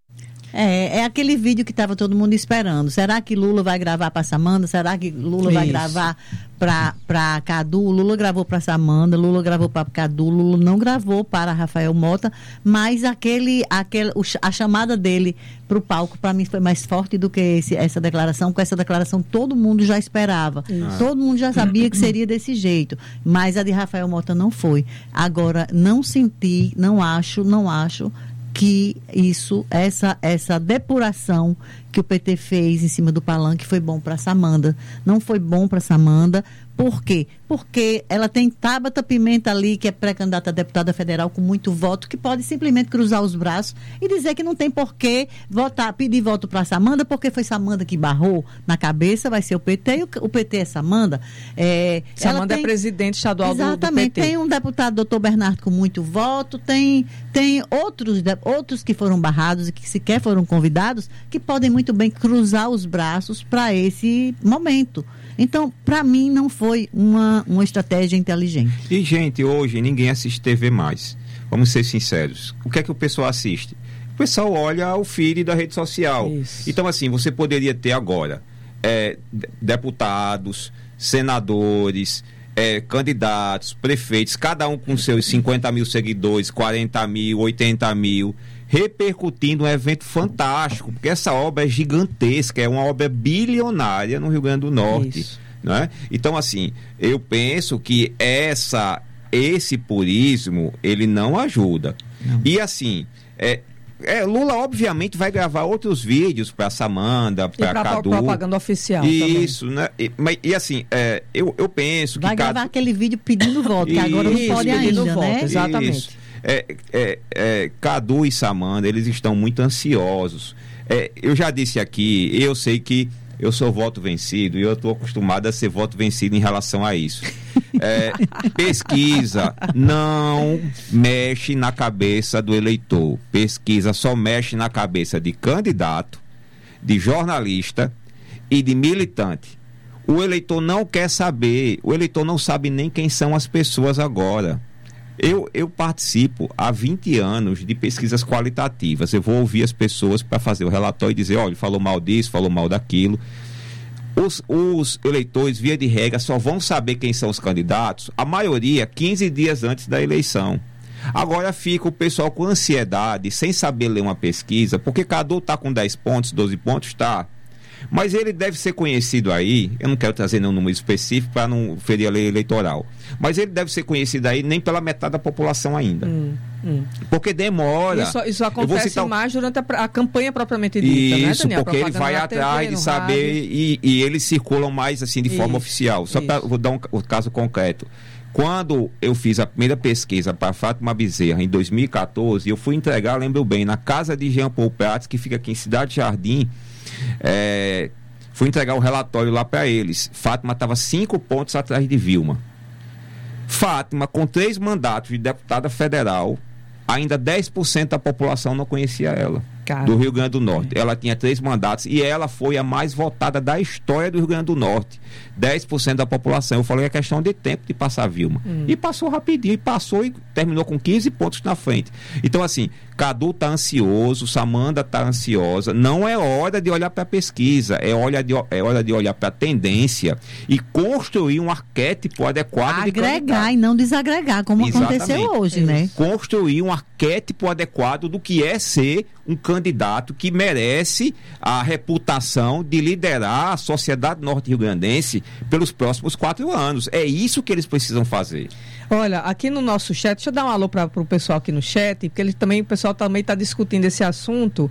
É, é aquele vídeo que estava todo mundo esperando. Será que Lula vai gravar para Samanda? Será que Lula Isso. vai gravar para Cadu? Lula gravou para Samanda, Lula gravou para Cadu, Lula não gravou para Rafael Mota, mas aquele, aquele, a chamada dele para o palco, para mim, foi mais forte do que esse, essa declaração. Com essa declaração todo mundo já esperava. Isso. Todo mundo já sabia que seria desse jeito. Mas a de Rafael Mota não foi. Agora, não senti, não acho, não acho que isso, essa, essa depuração que o P T fez em cima do palanque foi bom para Samanda. Não foi bom para Samanda. Por quê? Porque ela tem Tabata Pimenta ali, que é pré-candidata a deputada federal com muito voto, que pode simplesmente cruzar os braços e dizer que não tem por que votar, pedir voto para Samanda, porque foi Samanda que barrou na cabeça, vai ser o P T, e o, o P T é Samanda. É, Samanda tem, é presidente estadual do, do P T. Exatamente. Tem um deputado, doutor Bernardo, com muito voto, tem, tem outros, outros que foram barrados e que sequer foram convidados, que podem muito bem cruzar os braços para esse momento. Então, para mim, não foi uma, uma estratégia inteligente. E, gente, hoje ninguém assiste T V mais. Vamos ser sinceros. O que é que o pessoal assiste? O pessoal olha o feed da rede social. Isso. Então, assim, você poderia ter agora é, deputados, senadores, é, candidatos, prefeitos, cada um com seus cinquenta mil seguidores, quarenta mil, oitenta mil, repercutindo um evento fantástico, porque essa obra é gigantesca, é uma obra bilionária no Rio Grande do Norte, não é? Então, assim, eu penso que essa, esse purismo, ele não ajuda. Não. E, assim, é, é, Lula, obviamente, vai gravar outros vídeos para Samanda, para Cadu. Propaganda oficial Isso, também. Né? E, mas, e assim, é, eu, eu penso vai que... Vai gravar Cadu... aquele vídeo pedindo voto, que agora não Isso, pode ainda, voto, né? Exatamente. Isso. É, é, é, Cadu e Samanda, eles estão muito ansiosos. É, eu já disse aqui, eu sei que eu sou voto vencido e eu estou acostumado a ser voto vencido em relação a isso. É, pesquisa não mexe na cabeça do eleitor. Pesquisa só mexe na cabeça de candidato, de jornalista e de militante. O eleitor não quer saber, o eleitor não sabe nem quem são as pessoas agora. Eu, eu participo há vinte anos de pesquisas qualitativas. Eu vou ouvir as pessoas para fazer o relatório e dizer, olha, falou mal disso, falou mal daquilo. Os, os eleitores, via de regra, só vão saber quem são os candidatos, a maioria, quinze dias antes da eleição. Agora fica o pessoal com ansiedade, sem saber ler uma pesquisa, porque Cadu está com dez pontos, doze pontos, tá. Mas ele deve ser conhecido aí, eu não quero trazer nenhum número específico para não ferir a lei eleitoral, mas ele deve ser conhecido aí nem pela metade da população ainda. Hum, hum. Porque demora. Isso, isso acontece citar... mais durante a, a campanha propriamente dita, isso, né, Daniel? Porque ele vai atrás T V, de saber e, e eles circulam mais assim de isso, forma oficial. Só para vou dar um, um caso concreto. Quando eu fiz a primeira pesquisa para Fátima Bezerra, em dois mil e catorze, eu fui entregar, lembro bem, na casa de Jean Paul Prats, que fica aqui em Cidade Jardim. É, fui entregar o relatório lá para eles. Fátima estava cinco pontos atrás de Vilma. Fátima, com três mandatos de deputada federal, ainda dez por cento da população não conhecia ela. Cara. Do Rio Grande do Norte. Ela tinha três mandatos e ela foi a mais votada da história do Rio Grande do Norte. dez por cento da população. Eu falei, é questão de tempo de passar a Vilma. Hum. E passou rapidinho, e passou e terminou com quinze pontos na frente. Então, assim, Cadu está ansioso, Samanda está ansiosa. Não é hora de olhar para a pesquisa, é hora de, é hora de olhar para a tendência e construir um arquétipo adequado. Agregar de e não desagregar, como Exatamente. Aconteceu hoje, né? Construir um arquétipo adequado do que é ser um candidato candidato que merece a reputação de liderar a sociedade norte-riograndense pelos próximos quatro anos. É isso que eles precisam fazer. Olha, aqui no nosso chat, deixa eu dar um alô para o pessoal aqui no chat, porque ele também, o pessoal também está discutindo esse assunto.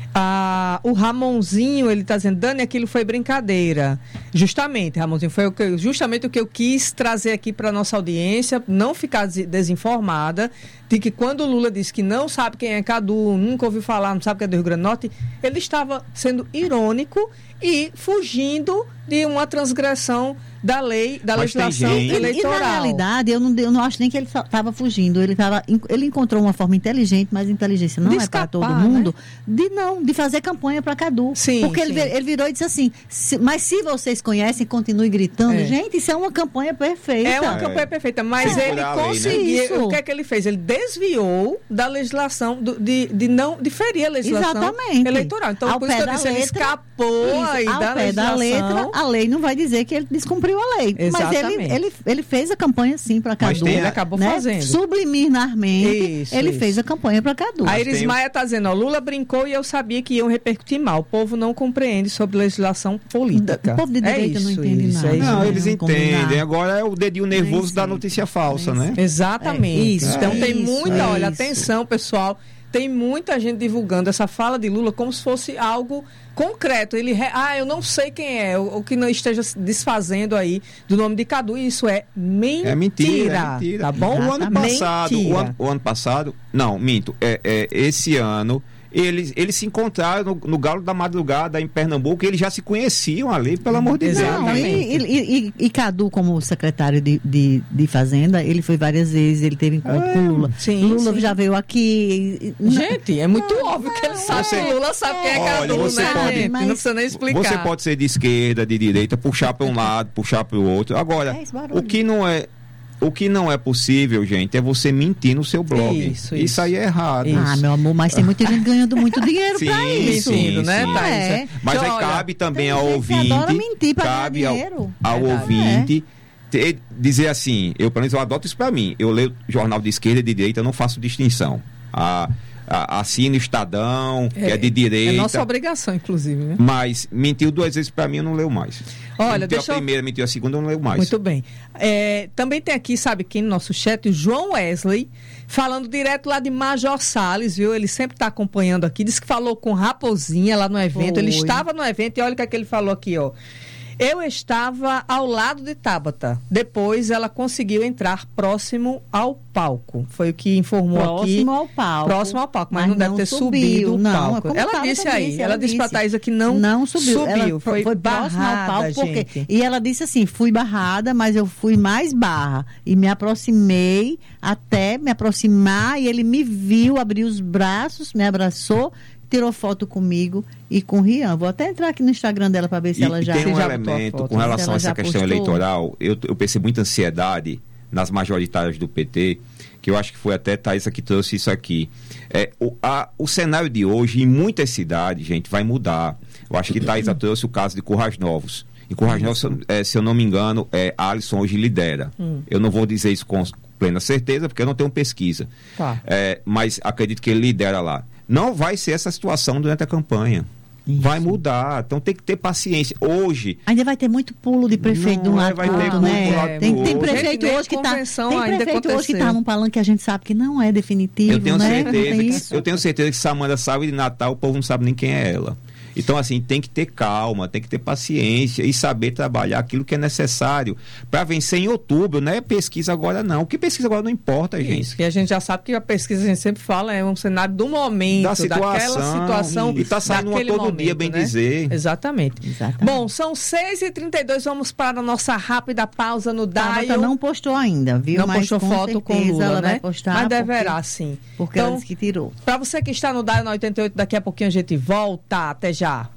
Ah, o Ramonzinho, ele está dizendo, Dani, aquilo foi brincadeira. Justamente, Ramonzinho, foi o que, justamente o que eu quis trazer aqui para a nossa audiência, não ficar desinformada, de que quando o Lula disse que não sabe quem é Cadu, nunca ouviu falar, não sabe quem é do Rio Grande do Norte, ele estava sendo irônico e fugindo de uma transgressão da lei, da Mas legislação gente... eleitoral. E, e na realidade, eu não, eu não acho nem que ele estava fugindo. Ele, tava, ele encontrou uma forma inteligente, mas inteligência não de é escapar, para todo mundo, né? de não, de fazer campanha para Cadu. Sim, Porque sim. Ele, ele virou e disse assim, se, mas se vocês conhecem, continue gritando. É. Gente, isso é uma campanha perfeita. É uma campanha perfeita, mas Sem ele furar a lei, né? conseguiu. Isso. O que é que ele fez? Ele desviou da legislação, do, de, de não de ferir a legislação Exatamente. eleitoral. Então, Ao por isso pé que eu da disse, ele letra, escapou isso, aí ao da pé da legislação. letra, a lei não vai dizer que ele descumpriu a lei. Mas ele, ele, ele fez a campanha sim para Cadu. tem- Ele acabou né? fazendo. Subliminarmente, Isso, ele isso. fez a campanha para Cadu. A Iris tem- Maia está dizendo, ó, Lula brincou e eu sabia que iam repercutir mal. O povo não compreende sobre legislação política. O povo de direita é isso, não entende isso, nada. é isso Não, Não, eles não entendem. combinar. Agora é o dedinho nervoso Nem da sei. notícia falsa, Nem né? sei. Exatamente. É, isso, então é tem isso, muita, é olha, isso. atenção, pessoal. Tem muita gente divulgando essa fala de Lula como se fosse algo concreto. Ele, re- ah, eu não sei quem é, ou que não esteja se desfazendo aí do nome de Cadu. Isso é mentira. É mentira, é mentira. Tá bom? O ano passado, o Mentira. ano, o ano passado, não, minto, é, é, esse ano, eles, eles se encontraram no, no Galo da Madrugada, em Pernambuco, eles já se conheciam ali, pelo amor de Deus. Não, e, Exatamente. e, e, e Cadu, como secretário de, de, de Fazenda, ele foi várias vezes, ele teve encontro com Lula. sim, Lula sim. já veio aqui. e- Gente, é muito óbvio que ele sabe Você- que Lula sabe quem é Olha, Cadu, você né, pode- gente? mas- Não precisa nem explicar. Você pode ser de esquerda, de direita, puxar para um lado, puxar para o outro. Agora, É esse barulho. o que não é o que não é possível, gente, é você mentir no seu blog. Isso, Isso, isso. aí é errado. Ah, meu amor, mas tem muita gente ganhando muito dinheiro pra isso. Mentindo, né, sim. Thaís? É. Mas aí Olha, cabe também tem ao gente que ouvinte, adora mentir pra ganhar cabe ao, dinheiro. ao Verdade. ouvinte ter- dizer assim, eu pelo menos eu adoto isso pra mim. Eu leio jornal de esquerda e de direita, eu não faço distinção. A, a, assino Estadão, que é de direita. É nossa obrigação, inclusive, né? Mas mentiu duas vezes pra mim, eu não leio mais. Olha, mentiu deixa a eu- primeira, mentiu a segunda, eu não leio mais. Muito bem. É, também tem aqui, sabe quem no nosso chat? O João Wesley, falando direto lá de Major Salles, viu? Ele sempre está acompanhando aqui. Disse que falou com Raposinha lá no evento. Foi. Ele estava no evento e olha o que, é que ele falou aqui, ó. Eu estava ao lado de Tabata. Depois ela conseguiu entrar próximo ao palco. Foi o que informou aqui. Próximo ao palco. Próximo ao palco, mas, Mas não deve não ter subiu, subido o não, palco. é como Ela Tabata disse aí, disse, ela, ela disse pra disse. Thaisa que não, Não subiu. Ela foi, foi barrada, próximo ao palco, porque gente. e ela disse assim, fui barrada, mas eu fui mais barra e me aproximei até me aproximar e ele me viu, abriu os braços, me abraçou, tirou foto comigo e com o Rian. Vou até entrar aqui no Instagram dela para ver se E, ela e já tem um já elemento botou a foto, com se relação ela a essa já questão postou. eleitoral, eu, eu percebo muita ansiedade nas majoritárias do P T, que eu acho que foi até Thaisa que trouxe isso aqui. É, o, a, o cenário de hoje, em muitas cidades, gente, vai mudar. Eu acho que Thaisa trouxe o caso de Currais Novos. Em Currais Novos, se eu- é, se eu não me engano, é, Alisson hoje lidera. Hum. Eu não vou dizer isso com plena certeza, porque eu não tenho pesquisa. Tá. É, mas acredito que ele lidera lá. Não vai ser essa situação durante a campanha. Vai mudar, então tem que ter paciência. Hoje, Ainda vai ter muito pulo de prefeito de um Não, lado vai pro ter outro, pulo né? pro lado Tem, pro tem outro. prefeito Gente, hoje que nem tá, convenção tem ainda prefeito hoje que aconteceu. tá num palanque que a gente sabe que não é definitivo, eu tenho né? Não tem certeza isso. que, eu tenho certeza que Samanta sabe de Natal, o povo não sabe nem quem é ela. Então, assim, tem que ter calma, tem que ter paciência e saber trabalhar aquilo que é necessário para vencer em outubro. Não é pesquisa agora, não. O que pesquisa agora não importa, gente. Isso, e a gente já sabe que a pesquisa, a gente sempre fala, é um cenário do momento, Da situação, daquela situação. e tá saindo uma daquele todo momento, dia, bem né? dizer. Exatamente. Exatamente. Bom, são seis e trinta e dois, vamos para a nossa rápida pausa no Tabata Dial. não postou ainda, viu? Não Mas postou com foto com certeza Lula, ela né? vai postar. Mas porque- deverá, sim. Porque Então, ela disse que tirou. para você que está no Dial na oitenta e oito, daqui a pouquinho a gente volta. Até já.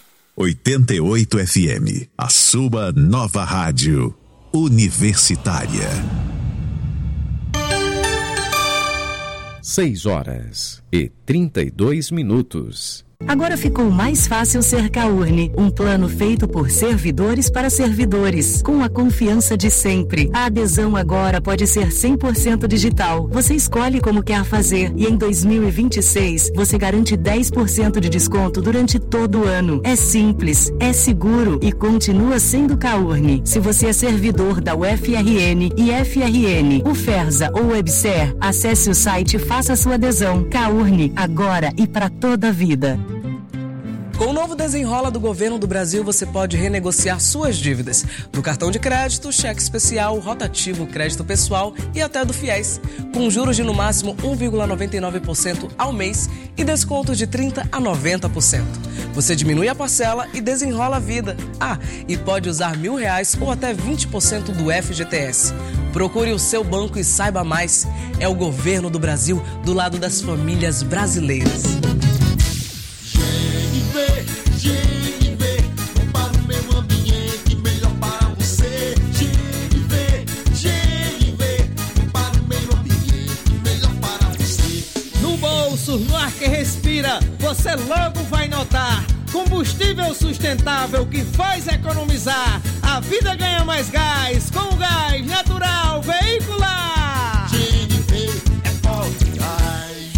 oitenta e oito F M, a sua nova rádio universitária. Seis horas e trinta e dois minutos. Agora ficou mais fácil ser Caurne, um plano feito por servidores para servidores, com a confiança de sempre. A adesão agora pode ser cem por cento digital. Você escolhe como quer fazer e em dois mil e vinte e seis você garante dez por cento de desconto durante todo o ano. É simples, é seguro e continua sendo Caurne. Se você é servidor da U F R N e F R N, UFERSA ou WebSer, acesse o site e faça sua adesão. Caurne, agora e para toda a vida. Com o novo Desenrola do Governo do Brasil, você pode renegociar suas dívidas. Do cartão de crédito, cheque especial, rotativo, crédito pessoal e até do FIES. Com juros de no máximo um vírgula noventa e nove por cento ao mês e descontos de trinta por cento a noventa por cento. Você diminui a parcela e desenrola a vida. Ah, e pode usar mil reais ou até vinte por cento do F G T S. Procure o seu banco e saiba mais. É o Governo do Brasil do lado das famílias brasileiras. G N V, bom para o meio ambiente, melhor para você. G N V, G N V, bom para o meio ambiente, melhor para você. No bolso, no ar que respira, você logo vai notar. Combustível sustentável que faz economizar. A vida ganha mais gás com o gás natural veicular. G N V é forte gás.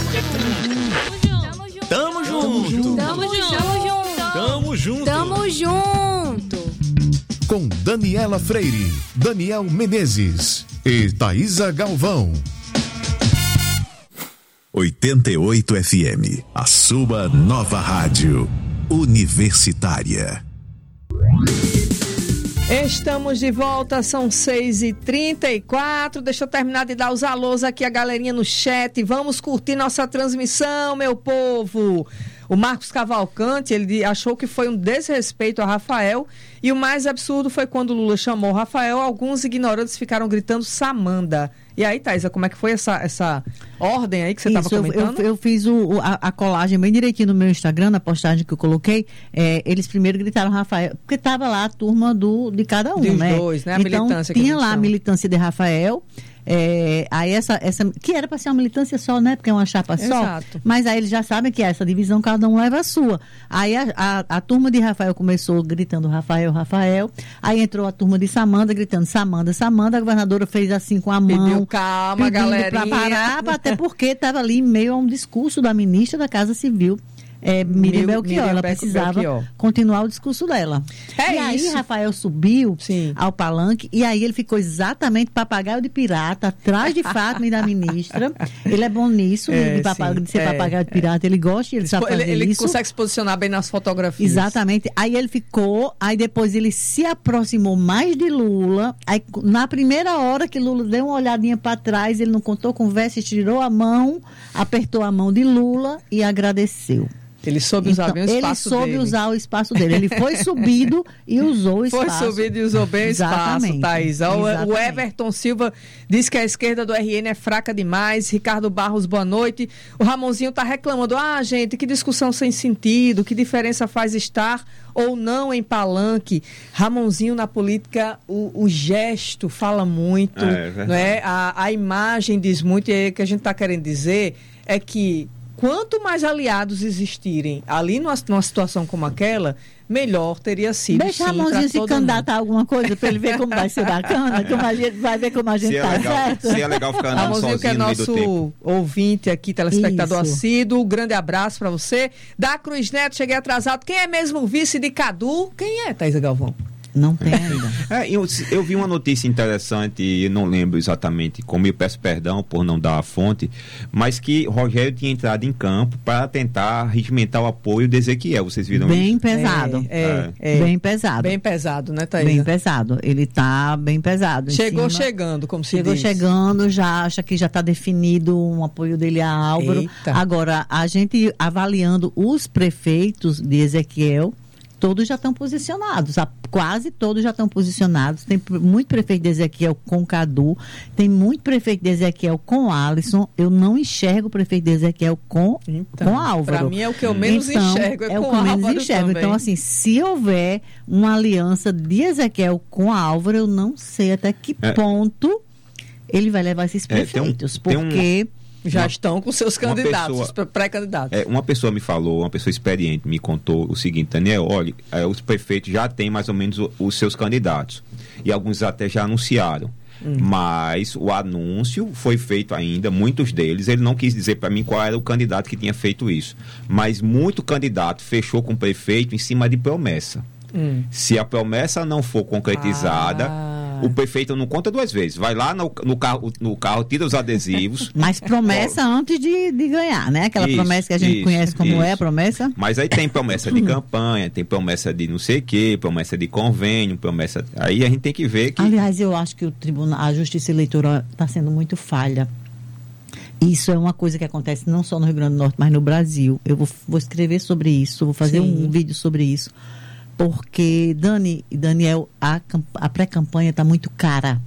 Tamo junto. Tamo junto. Tamo junto. Tamo junto. Com Daniela Freire, Daniel Menezes e Thaísa Galvão. oitenta e oito F M, a sua nova rádio universitária. Estamos de volta, são seis e trinta e quatro. Deixa eu terminar de dar os alôs aqui, a galerinha no chat. Vamos curtir nossa transmissão, meu povo. O Marcos Cavalcante, ele achou que foi um desrespeito a Rafael. E o mais absurdo foi quando o Lula chamou Rafael, alguns ignorantes ficaram gritando Samanda. E aí, Thaísa, como é que foi essa, essa ordem aí que você estava comentando? Eu, eu fiz o, a, a colagem bem direitinho no meu Instagram, na postagem que eu coloquei. É, eles primeiro gritaram Rafael, porque estava lá a turma do, de cada um, Dos né? dois, né? A então, militância que tinha a lá a chama. militância de Rafael. É, aí essa, essa, que era para ser uma militância só, né? Porque é uma chapa só. Exato. Mas aí eles já sabem que essa divisão, cada um leva a sua. Aí a, a, a turma de Rafael começou gritando Rafael, Rafael. Aí entrou a turma de Samanda gritando Samanda, Samanda. A governadora fez assim com a mão. Pediu calma, galerinha. Para parar, até porque estava ali em meio a um discurso da ministra da Casa Civil. É, Miriam Belchior, ela precisava Belchior. continuar o discurso dela. É e aí isso. Rafael subiu Sim. ao palanque e aí ele ficou exatamente papagaio de pirata, atrás de Fátima e da ministra. Ele é bom nisso, É, de, papa, sim. de ser É, papagaio de pirata, ele gosta e ele sabe Ele, fazer ele isso. consegue se posicionar bem nas fotografias. Exatamente. Aí ele ficou, aí depois ele se aproximou mais de Lula. Aí na primeira hora que Lula deu uma olhadinha para trás, ele não contou conversa, tirou a mão, apertou a mão de Lula e agradeceu. Ele soube usar então, bem o espaço ele soube dele. usar o espaço dele. Ele foi subido e usou o espaço. Foi subido e usou bem o espaço, Exatamente. Thaísa. O, Exatamente. o Everton Silva diz que a esquerda do R N é fraca demais. Ricardo Barros, boa noite. O Ramonzinho está reclamando. Ah, gente, que discussão sem sentido. Que diferença faz estar ou não em palanque? Ramonzinho, na política, o, o gesto fala muito. É, é verdade. Não é? A, a imagem diz muito. E aí o que a gente está querendo dizer é que quanto mais aliados existirem ali numa, numa situação como aquela, melhor teria sido. Deixa a Ramonzinho se candidatar a alguma coisa para ele ver como vai ser bacana, como a gente vai ver como a gente Se é tá legal- certo. se é legal ficar andando Ramonzinho, que é sozinho no meio do nosso tempo. ouvinte aqui, telespectador Isso. assíduo, um grande abraço para você. Da Cruz Neto, cheguei atrasado. Quem é mesmo o vice de Cadu? Quem é, Thaísa Galvão? Não tem ainda. É, eu, eu vi uma notícia interessante, e não lembro exatamente como, eu peço perdão por não dar a fonte, mas que Rogério tinha entrado em campo para tentar regimentar o apoio de Ezequiel. Vocês viram Bem isso? pesado. É, é, é. Bem pesado. Bem pesado, né, Thaísa? Bem pesado. Ele tá bem pesado. em Chegou cima. chegando, como se Chegou diz. chegando, já acha que já está definido um apoio dele a Álvaro. Eita. Agora, a gente avaliando os prefeitos de Ezequiel, todos já estão posicionados, a- quase todos já estão posicionados. Tem pr- muito prefeito de Ezequiel com Cadu, tem muito prefeito de Ezequiel com Alisson. Eu não enxergo o prefeito de Ezequiel com, Então, com Álvaro. pra mim é o que eu menos Então, enxergo, é é com o que eu menos Álvaro enxergo. também. Então, assim, se houver uma aliança de Ezequiel com Álvaro, eu não sei até que É. ponto ele vai levar esses É, tem um- prefeitos, tem um- porque Já uma, estão com seus candidatos, pessoa, pré-candidatos. É, uma pessoa me falou, uma pessoa experiente me contou o seguinte: Daniel, olha, é, os prefeitos já têm mais ou menos o, os seus candidatos. E alguns até já anunciaram. Hum. Mas o anúncio foi feito ainda, muitos deles, ele não quis dizer para mim qual era o candidato que tinha feito isso. Mas muito candidato fechou com o prefeito em cima de promessa. Hum. Se a promessa não for concretizada, ah. o prefeito não conta duas vezes. Vai lá no, no, carro, no carro, tira os adesivos. Mas promessa ó. antes de, de ganhar, né? Aquela isso, promessa que a gente isso, conhece como isso. é a promessa. Mas aí tem promessa de campanha, tem promessa de não sei o quê, promessa de convênio, promessa... Aí a gente tem que ver que... Aliás, eu acho que o tribunal, a Justiça Eleitoral está sendo muito falha. Isso é uma coisa que acontece não só no Rio Grande do Norte, mas no Brasil. Eu vou, vou escrever sobre isso, vou fazer Sim. um vídeo sobre isso. Porque, Dani e Daniel, a, a pré-campanha está muito cara.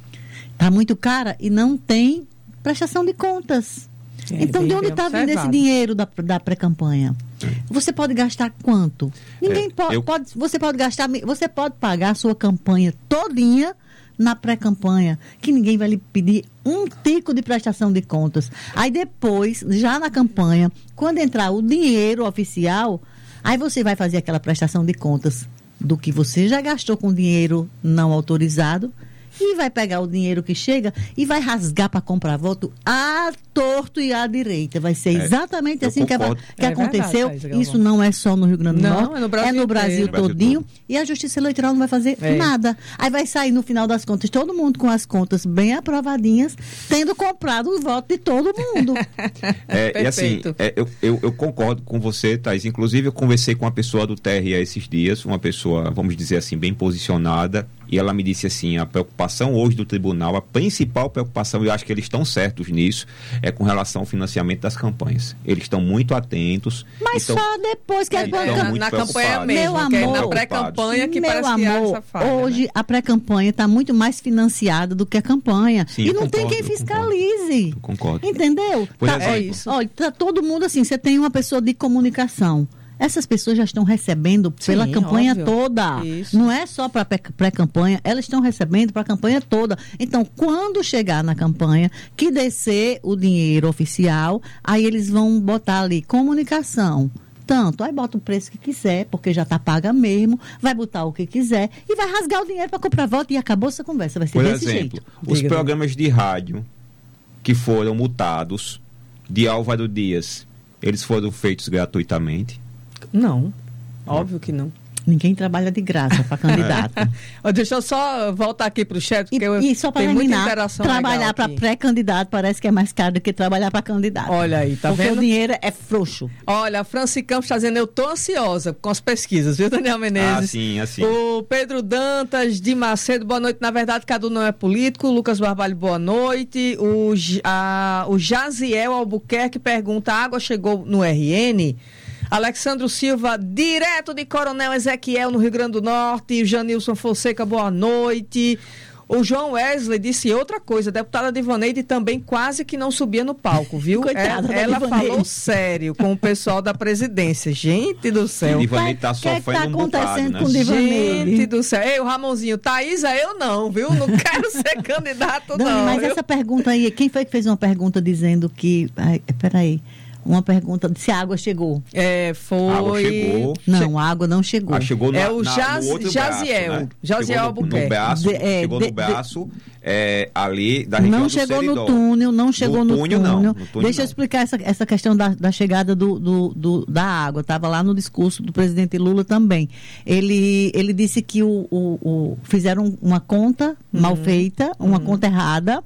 Está muito cara e não tem prestação de contas. É, então, de onde está vindo esse dinheiro da, da pré-campanha? Você pode gastar quanto? Ninguém é, pode, eu... pode. Você pode gastar. Você pode pagar a sua campanha todinha na pré-campanha, que ninguém vai lhe pedir um tico de prestação de contas. Aí depois, já na campanha, quando entrar o dinheiro oficial, aí você vai fazer aquela prestação de contas do que você já gastou com dinheiro não autorizado e vai pegar o dinheiro que chega e vai rasgar para comprar voto à torto e à direita. Vai ser é, exatamente assim que, a, que é aconteceu. Verdade, Isso não é só no Rio Grande do não, Norte, é no Brasil, é no Brasil todinho. E a Justiça Eleitoral não vai fazer é. nada. Aí vai sair no final das contas, todo mundo com as contas bem aprovadinhas, tendo comprado o voto de todo mundo. É, e assim, é, eu, eu, eu concordo com você, Thaís. Inclusive, eu conversei com uma pessoa do T R E esses dias, uma pessoa, vamos dizer assim, bem posicionada, e ela me disse assim, a preocupação hoje do tribunal, a principal preocupação, e eu acho que eles estão certos nisso, é com relação ao financiamento das campanhas. Eles estão muito atentos. Mas estão, só depois que... É, na, na campanha mesmo, meu amor, que é na pré-campanha que meu parece amor, que há essa falha, hoje né? a pré-campanha está muito mais financiada do que a campanha. Sim, e não concordo, tem quem fiscalize. Eu concordo. Entendeu? Por Tá, exemplo, é isso. Olha, tá todo mundo assim, você tem uma pessoa de comunicação. Essas pessoas já estão recebendo pela Sim, campanha óbvio. toda. Isso. Não é só para pré-campanha, elas estão recebendo para a campanha toda. Então, quando chegar na campanha, que descer o dinheiro oficial, aí eles vão botar ali comunicação. Tanto, aí bota o preço que quiser, porque já está paga mesmo, vai botar o que quiser e vai rasgar o dinheiro para comprar voto e acabou essa conversa. Vai ser Por desse exemplo, jeito. os Diga, programas de rádio que foram multados de Álvaro Dias, eles foram feitos gratuitamente? Não, óbvio que não. Ninguém trabalha de graça para candidato. Deixa eu só voltar aqui para o chat, porque E, eu, e só para tem muita terminar, interação trabalhar para pré-candidato parece que é mais caro do que trabalhar para candidato. Olha aí, tá porque vendo? o dinheiro é frouxo. Olha, a Franci Campos está dizendo, eu tô ansiosa com as pesquisas, viu, Daniel Menezes? Ah, sim, assim. O Pedro Dantas de Macedo, boa noite. Na verdade, Cadu não é político. Lucas Barbalho, boa noite. O, a, o Jaziel Albuquerque pergunta, a água chegou no R N? Alexandro Silva, direto de Coronel Ezequiel, no Rio Grande do Norte. O Janilson Fonseca, boa noite. O João Wesley disse outra coisa, a deputada Divaneide também quase que não subia no palco, viu? Coitada ela da ela falou Divaneide. sério com o pessoal da presidência. Gente do céu. Divaneide está que é que sofrendo tá um bocado, acontecendo né? com Divaneide? Gente do céu. Ei, o Ramonzinho, Thaísa, eu não, viu? Não quero ser candidato, Dani, não. mas viu? essa pergunta aí, quem foi que fez uma pergunta dizendo que... Ai, peraí. Uma pergunta de se a água chegou. É, foi... A água chegou. Não, a água não chegou. Ah, chegou na, É o na, Jaz- no outro Jaziel. braço, né? Jaziel Chegou no, Albuquerque. no braço, De- é, chegou de- no braço é, ali da região Não do chegou Seridó. no túnel, não chegou no, túnel, túnel. não. No túnel, Deixa eu não. explicar essa, essa questão da, da chegada do, do, do- da água. Estava lá no discurso do presidente Lula também. Ele, ele disse que o, o- o- fizeram uma conta mal feita, uma conta errada,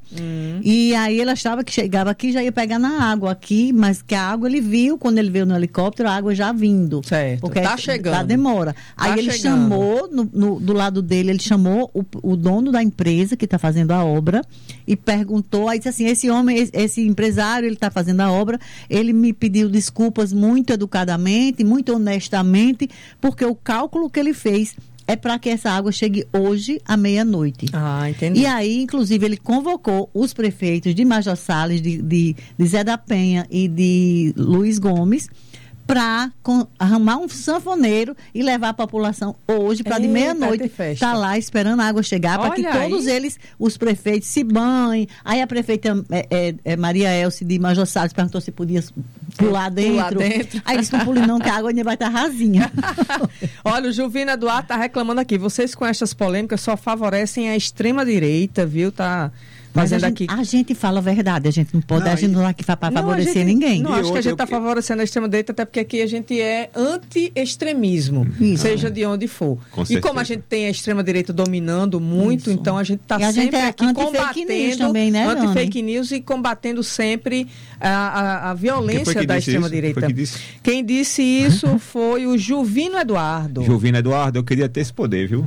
e aí ele achava que chegava aqui e já ia pegar na água aqui, mas que a água ele viu, quando ele veio no helicóptero, a água já vindo. Certo, Porque tá aí- chegando. Tá demora. Aí Tá ele chegando. chamou, no, no- do lado dele, ele chamou o, o dono da empresa que está fazendo a obra e perguntou, aí disse assim, esse homem, esse, esse empresário, ele está fazendo a obra, ele me pediu desculpas muito educadamente, muito honestamente, porque o cálculo que ele fez é para que essa água chegue hoje à meia-noite. Ah, entendi. E aí, inclusive, ele convocou os prefeitos de Major Salles, de, de, de Zé da Penha e de Luiz Gomes, para arrumar um sanfoneiro e levar a população hoje para de meia-noite estar tá lá esperando a água chegar para que todos aí. Eles, os prefeitos, se banhem. Aí a prefeita é, é, é Maria Elce de Major Salles perguntou se podia pular dentro. Pular dentro. Aí eles estão pulando não, que a água ainda vai estar tá rasinha. Olha, o Juvina Eduardo está reclamando aqui. Vocês com estas polêmicas só favorecem a extrema-direita, viu? Tá... Mas a gente, a gente fala a verdade, a gente não pode, não, a gente não está aqui para favorecer gente, ninguém. Não, acho que a gente está favorecendo a extrema-direita, até porque aqui a gente é anti-extremismo, Isso. seja de onde for. Com e certeza. Como a gente tem a extrema-direita dominando muito, Isso. então a gente está sempre gente é aqui combatendo também, né, anti-fake news e combatendo sempre a, a, a violência da extrema-direita. Que Quem disse isso foi o Juvino Eduardo. Juvino Eduardo, eu queria ter esse poder, viu?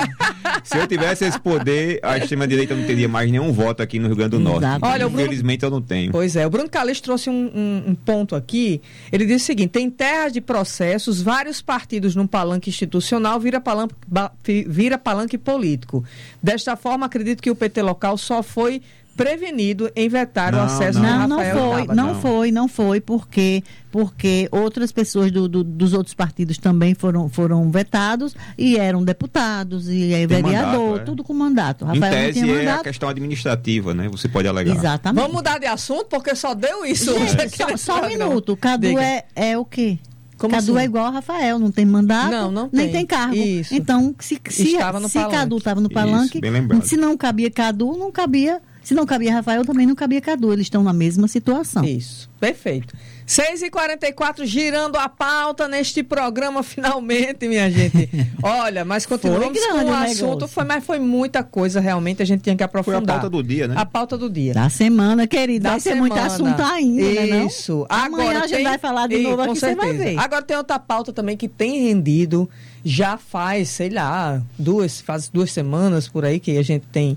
Se eu tivesse esse poder, a extrema-direita não teria mais nenhum voto aqui no Rio Grande do Norte. Olha, Bruno... Infelizmente eu não tenho. Pois é, o Bruno Calixto trouxe um, um, um ponto aqui. Ele disse o seguinte: tem terra de processos, vários partidos num palanque institucional vira palanque, vira palanque político. Desta forma, acredito que o P T local só foi prevenido em vetar não, o acesso não, do Rafael Não, não foi, não, não foi, não foi, porque, porque outras pessoas do, do, dos outros partidos também foram, foram vetados e eram deputados e é vereador, mandato, é. tudo com mandato. Rafael em tese não tinha mandato. É a questão administrativa, né? Você pode alegar. Exatamente. Vamos mudar de assunto, porque só deu isso. Gente, só, só um minuto. Cadu é, é o quê? Como Cadu assim? É igual a Rafael, não tem mandato, não, não nem tem, tem cargo. Isso. Então, se, se, se Cadu estava no palanque, isso, se não cabia Cadu, não cabia... Se não cabia Rafael, também não cabia Cadu. Eles estão na mesma situação. Isso, perfeito. seis e quarenta e quatro, girando a pauta neste programa, finalmente, minha gente. Olha, mas continuamos com o assunto. Foi, mas foi muita coisa, realmente, a gente tinha que aprofundar. Foi a pauta do dia, né? A pauta do dia. Da semana, querida. Vai ter muito assunto ainda, né, não? Isso. Agora Amanhã a gente tem... vai falar de e, novo aqui, você vai ver. Agora tem outra pauta também que tem rendido, já faz, sei lá, duas, faz duas semanas por aí que a gente tem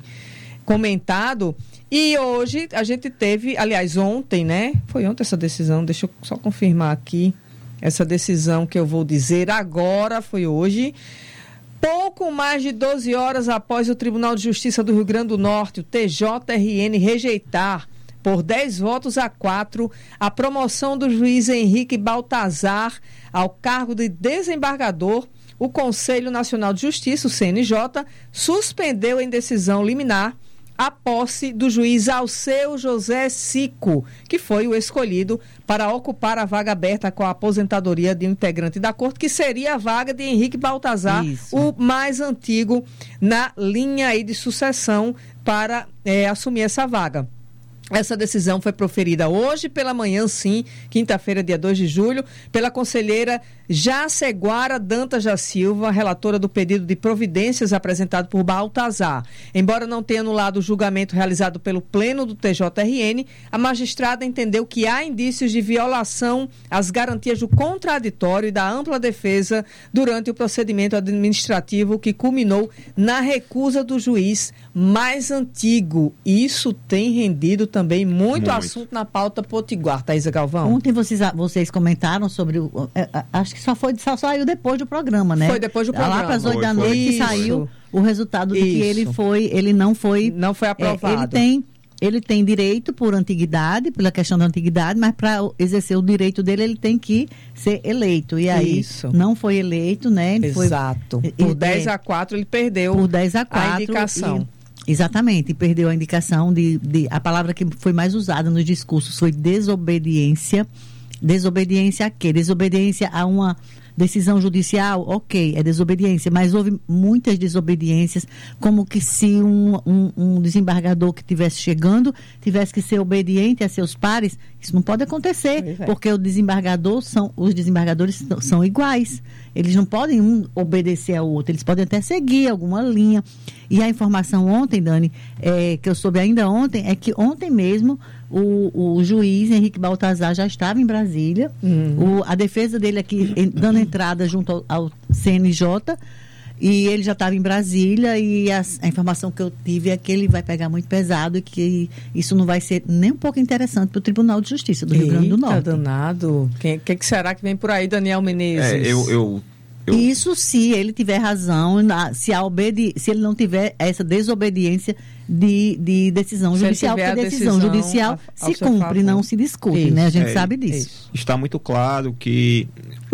comentado, e hoje a gente teve, aliás, ontem, né? Foi ontem essa decisão, deixa eu só confirmar aqui, essa decisão que eu vou dizer agora, foi hoje, pouco mais de doze horas após o Tribunal de Justiça do Rio Grande do Norte, o T J R N, rejeitar por dez votos a quatro a promoção do juiz Henrique Baltazar ao cargo de desembargador. O Conselho Nacional de Justiça, o C N J, suspendeu em decisão liminar a posse do juiz Alceu José Sico, que foi o escolhido para ocupar a vaga aberta com a aposentadoria de um integrante da corte, que seria a vaga de Henrique Baltazar, Isso. o mais antigo na linha aí de sucessão para é, assumir essa vaga. Essa decisão foi proferida hoje pela manhã, sim, quinta-feira, dia dois de julho, pela conselheira Jaceguara Dantas da Silva, relatora do pedido de providências apresentado por Baltazar. Embora não tenha anulado o julgamento realizado pelo Pleno do T J R N, a magistrada entendeu que há indícios de violação às garantias do contraditório e da ampla defesa durante o procedimento administrativo que culminou na recusa do juiz mais antigo. Isso tem rendido também muito, muito assunto na pauta potiguar, Thaisa Galvão. Ontem vocês, vocês comentaram sobre o... É, acho que só, foi, só saiu depois do programa, né? Foi depois do programa. Lá para as oito da noite que saiu o resultado de Isso. que ele foi, ele não foi... Não foi aprovado. É, ele tem... Ele tem direito por antiguidade, pela questão da antiguidade, mas para exercer o direito dele, ele tem que ser eleito. E aí, Isso. não foi eleito, né? Ele Exato. Foi, por dez a quatro, ele perdeu por dez a quatro, a indicação. E, exatamente, e perdeu a indicação de, de... A palavra que foi mais usada nos discursos foi desobediência. Desobediência a quê? Desobediência a uma... decisão judicial, ok, é desobediência, mas houve muitas desobediências, como que se um, um, um desembargador que estivesse chegando tivesse que ser obediente a seus pares. Isso não pode acontecer, é. porque o desembargador são, os desembargadores são, são iguais. Eles não podem um obedecer ao outro, eles podem até seguir alguma linha. E a informação ontem, Dani, é, que eu soube ainda ontem, é que ontem mesmo o, o juiz Henrique Baltazar já estava em Brasília. Uhum. O, a defesa dele aqui, dando entrada junto ao, ao C N J, e ele já estava em Brasília, e a, a informação que eu tive é que ele vai pegar muito pesado e que isso não vai ser nem um pouco interessante para o Tribunal de Justiça do Rio Grande do Norte. Danado. O que, que, que será que vem por aí, Daniel Menezes? É, eu, eu Eu... Isso se ele tiver razão, se, a obedi... se ele não tiver essa desobediência de, de decisão se judicial, porque a decisão, decisão judicial a, se cumpre, favor. Não se discute, isso. né? A gente é, sabe disso. Isso. Está muito claro que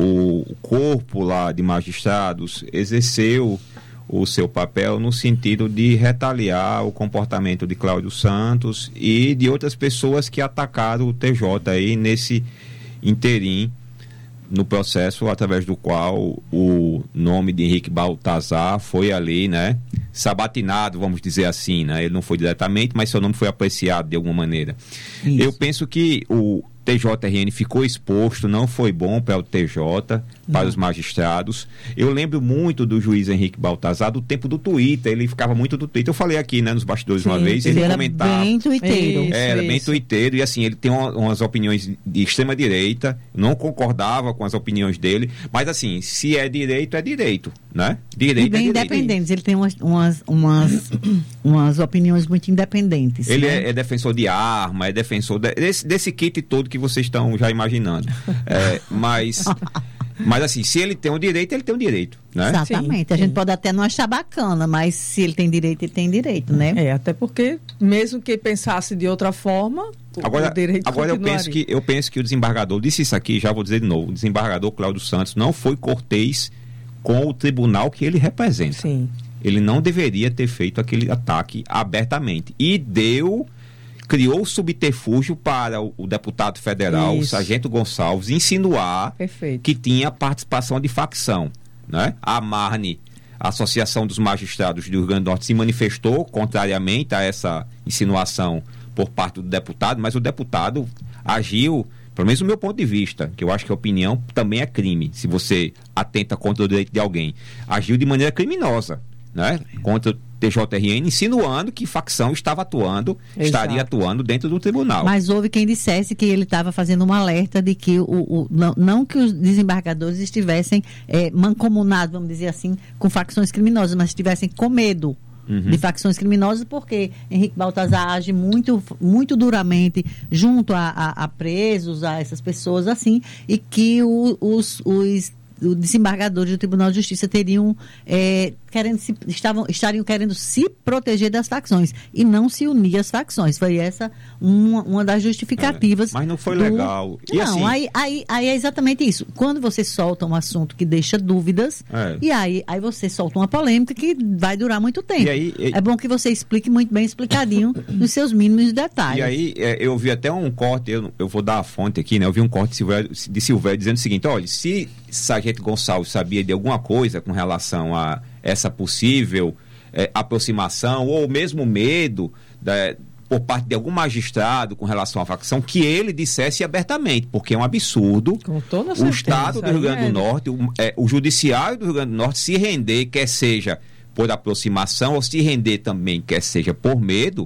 o corpo lá de magistrados exerceu o seu papel no sentido de retaliar o comportamento de Cláudio Santos e de outras pessoas que atacaram o T J aí nesse interim, no processo através do qual o nome de Henrique Baltazar foi ali, né, sabatinado, vamos dizer assim, né? Ele não foi diretamente, mas seu nome foi apreciado de alguma maneira. Isso. Eu penso que o T J R N ficou exposto, não foi bom para o T J, para não. os magistrados. Eu lembro muito do juiz Henrique Baltazar, do tempo do Twitter, ele ficava muito do Twitter. Eu falei aqui, né, nos bastidores Sim, uma vez, ele, ele era comentava. Bem twitteiro. Isso, era isso. bem twitteiro, e assim, ele tem uma, umas opiniões de extrema direita, não concordava com as opiniões dele, mas assim, se é direito, é direito, né? Direito e bem é direito. independentes, ele tem umas, umas, umas, umas opiniões muito independentes. Ele né? é, é defensor de arma, é defensor de, desse, desse kit todo que vocês estão já imaginando. É, mas, mas assim, se ele tem o direito, ele tem o direito, né? Exatamente. Sim, a gente sim. pode até não achar bacana, mas se ele tem direito, ele tem direito, né? É, até porque, mesmo que pensasse de outra forma, agora, o direito agora eu penso que eu penso que o desembargador disse isso aqui, já vou dizer de novo, o desembargador Cláudio Santos não foi cortês com o tribunal que ele representa. Sim. Ele não deveria ter feito aquele ataque abertamente. E deu... criou o subterfúgio para o, o deputado federal, Isso. o Sargento Gonçalves, insinuar Perfeito. que tinha participação de facção, né? A Marne, a Associação dos Magistrados do Rio Grande do Norte, se manifestou contrariamente a essa insinuação por parte do deputado, mas o deputado agiu, pelo menos do meu ponto de vista, que eu acho que a opinião também é crime, se você atenta contra o direito de alguém, agiu de maneira criminosa, né? Contra o T J R N, insinuando que facção estava atuando, Exato. estaria atuando dentro do tribunal. Mas houve quem dissesse que ele estava fazendo um alerta de que o, o, não, não que os desembargadores estivessem é, mancomunados, vamos dizer assim, com facções criminosas, mas estivessem com medo uhum. de facções criminosas, porque Henrique Baltazar age muito, muito duramente junto a, a, a presos, a essas pessoas assim, e que o, os, os os desembargadores do Tribunal de Justiça teriam é, querendo se, estavam, estariam querendo se proteger das facções e não se unir às facções. Foi essa uma, uma das justificativas. É, mas não foi do... legal. E não, assim... aí, aí, aí é exatamente isso. Quando você solta um assunto que deixa dúvidas, é. e aí, aí você solta uma polêmica que vai durar muito tempo. E aí, e... É bom que você explique muito bem explicadinho nos seus mínimos detalhes. E aí, é, eu vi até um corte, eu, eu vou dar a fonte aqui, né? Eu vi um corte de Silvério, de Silvério dizendo o seguinte: olha, se Sargento Gonçalves sabia de alguma coisa com relação a essa possível é, aproximação ou mesmo medo da, por parte de algum magistrado com relação à facção, que ele dissesse abertamente, porque é um absurdo com toda o certeza, Estado do Rio Grande é. do Norte, o, é, o Judiciário do Rio Grande do Norte se render, quer seja por aproximação ou se render também, quer seja por medo,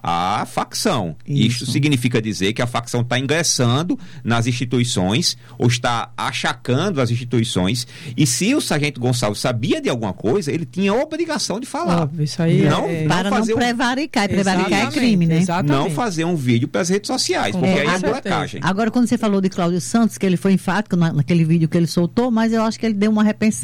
a facção. Isso. Isso significa dizer que a facção está ingressando nas instituições ou está achacando as instituições, e se o Sargento Gonçalves sabia de alguma coisa, ele tinha a obrigação de falar. Óbvio, isso aí não, é... não para fazer não prevaricar, um... prevaricar é crime, né? Exatamente. Não fazer um vídeo para as redes sociais, porque é, aí é molecagem. Agora, quando você falou de Cláudio Santos, que ele foi enfático na, naquele vídeo que ele soltou, mas eu acho que ele deu uma repensada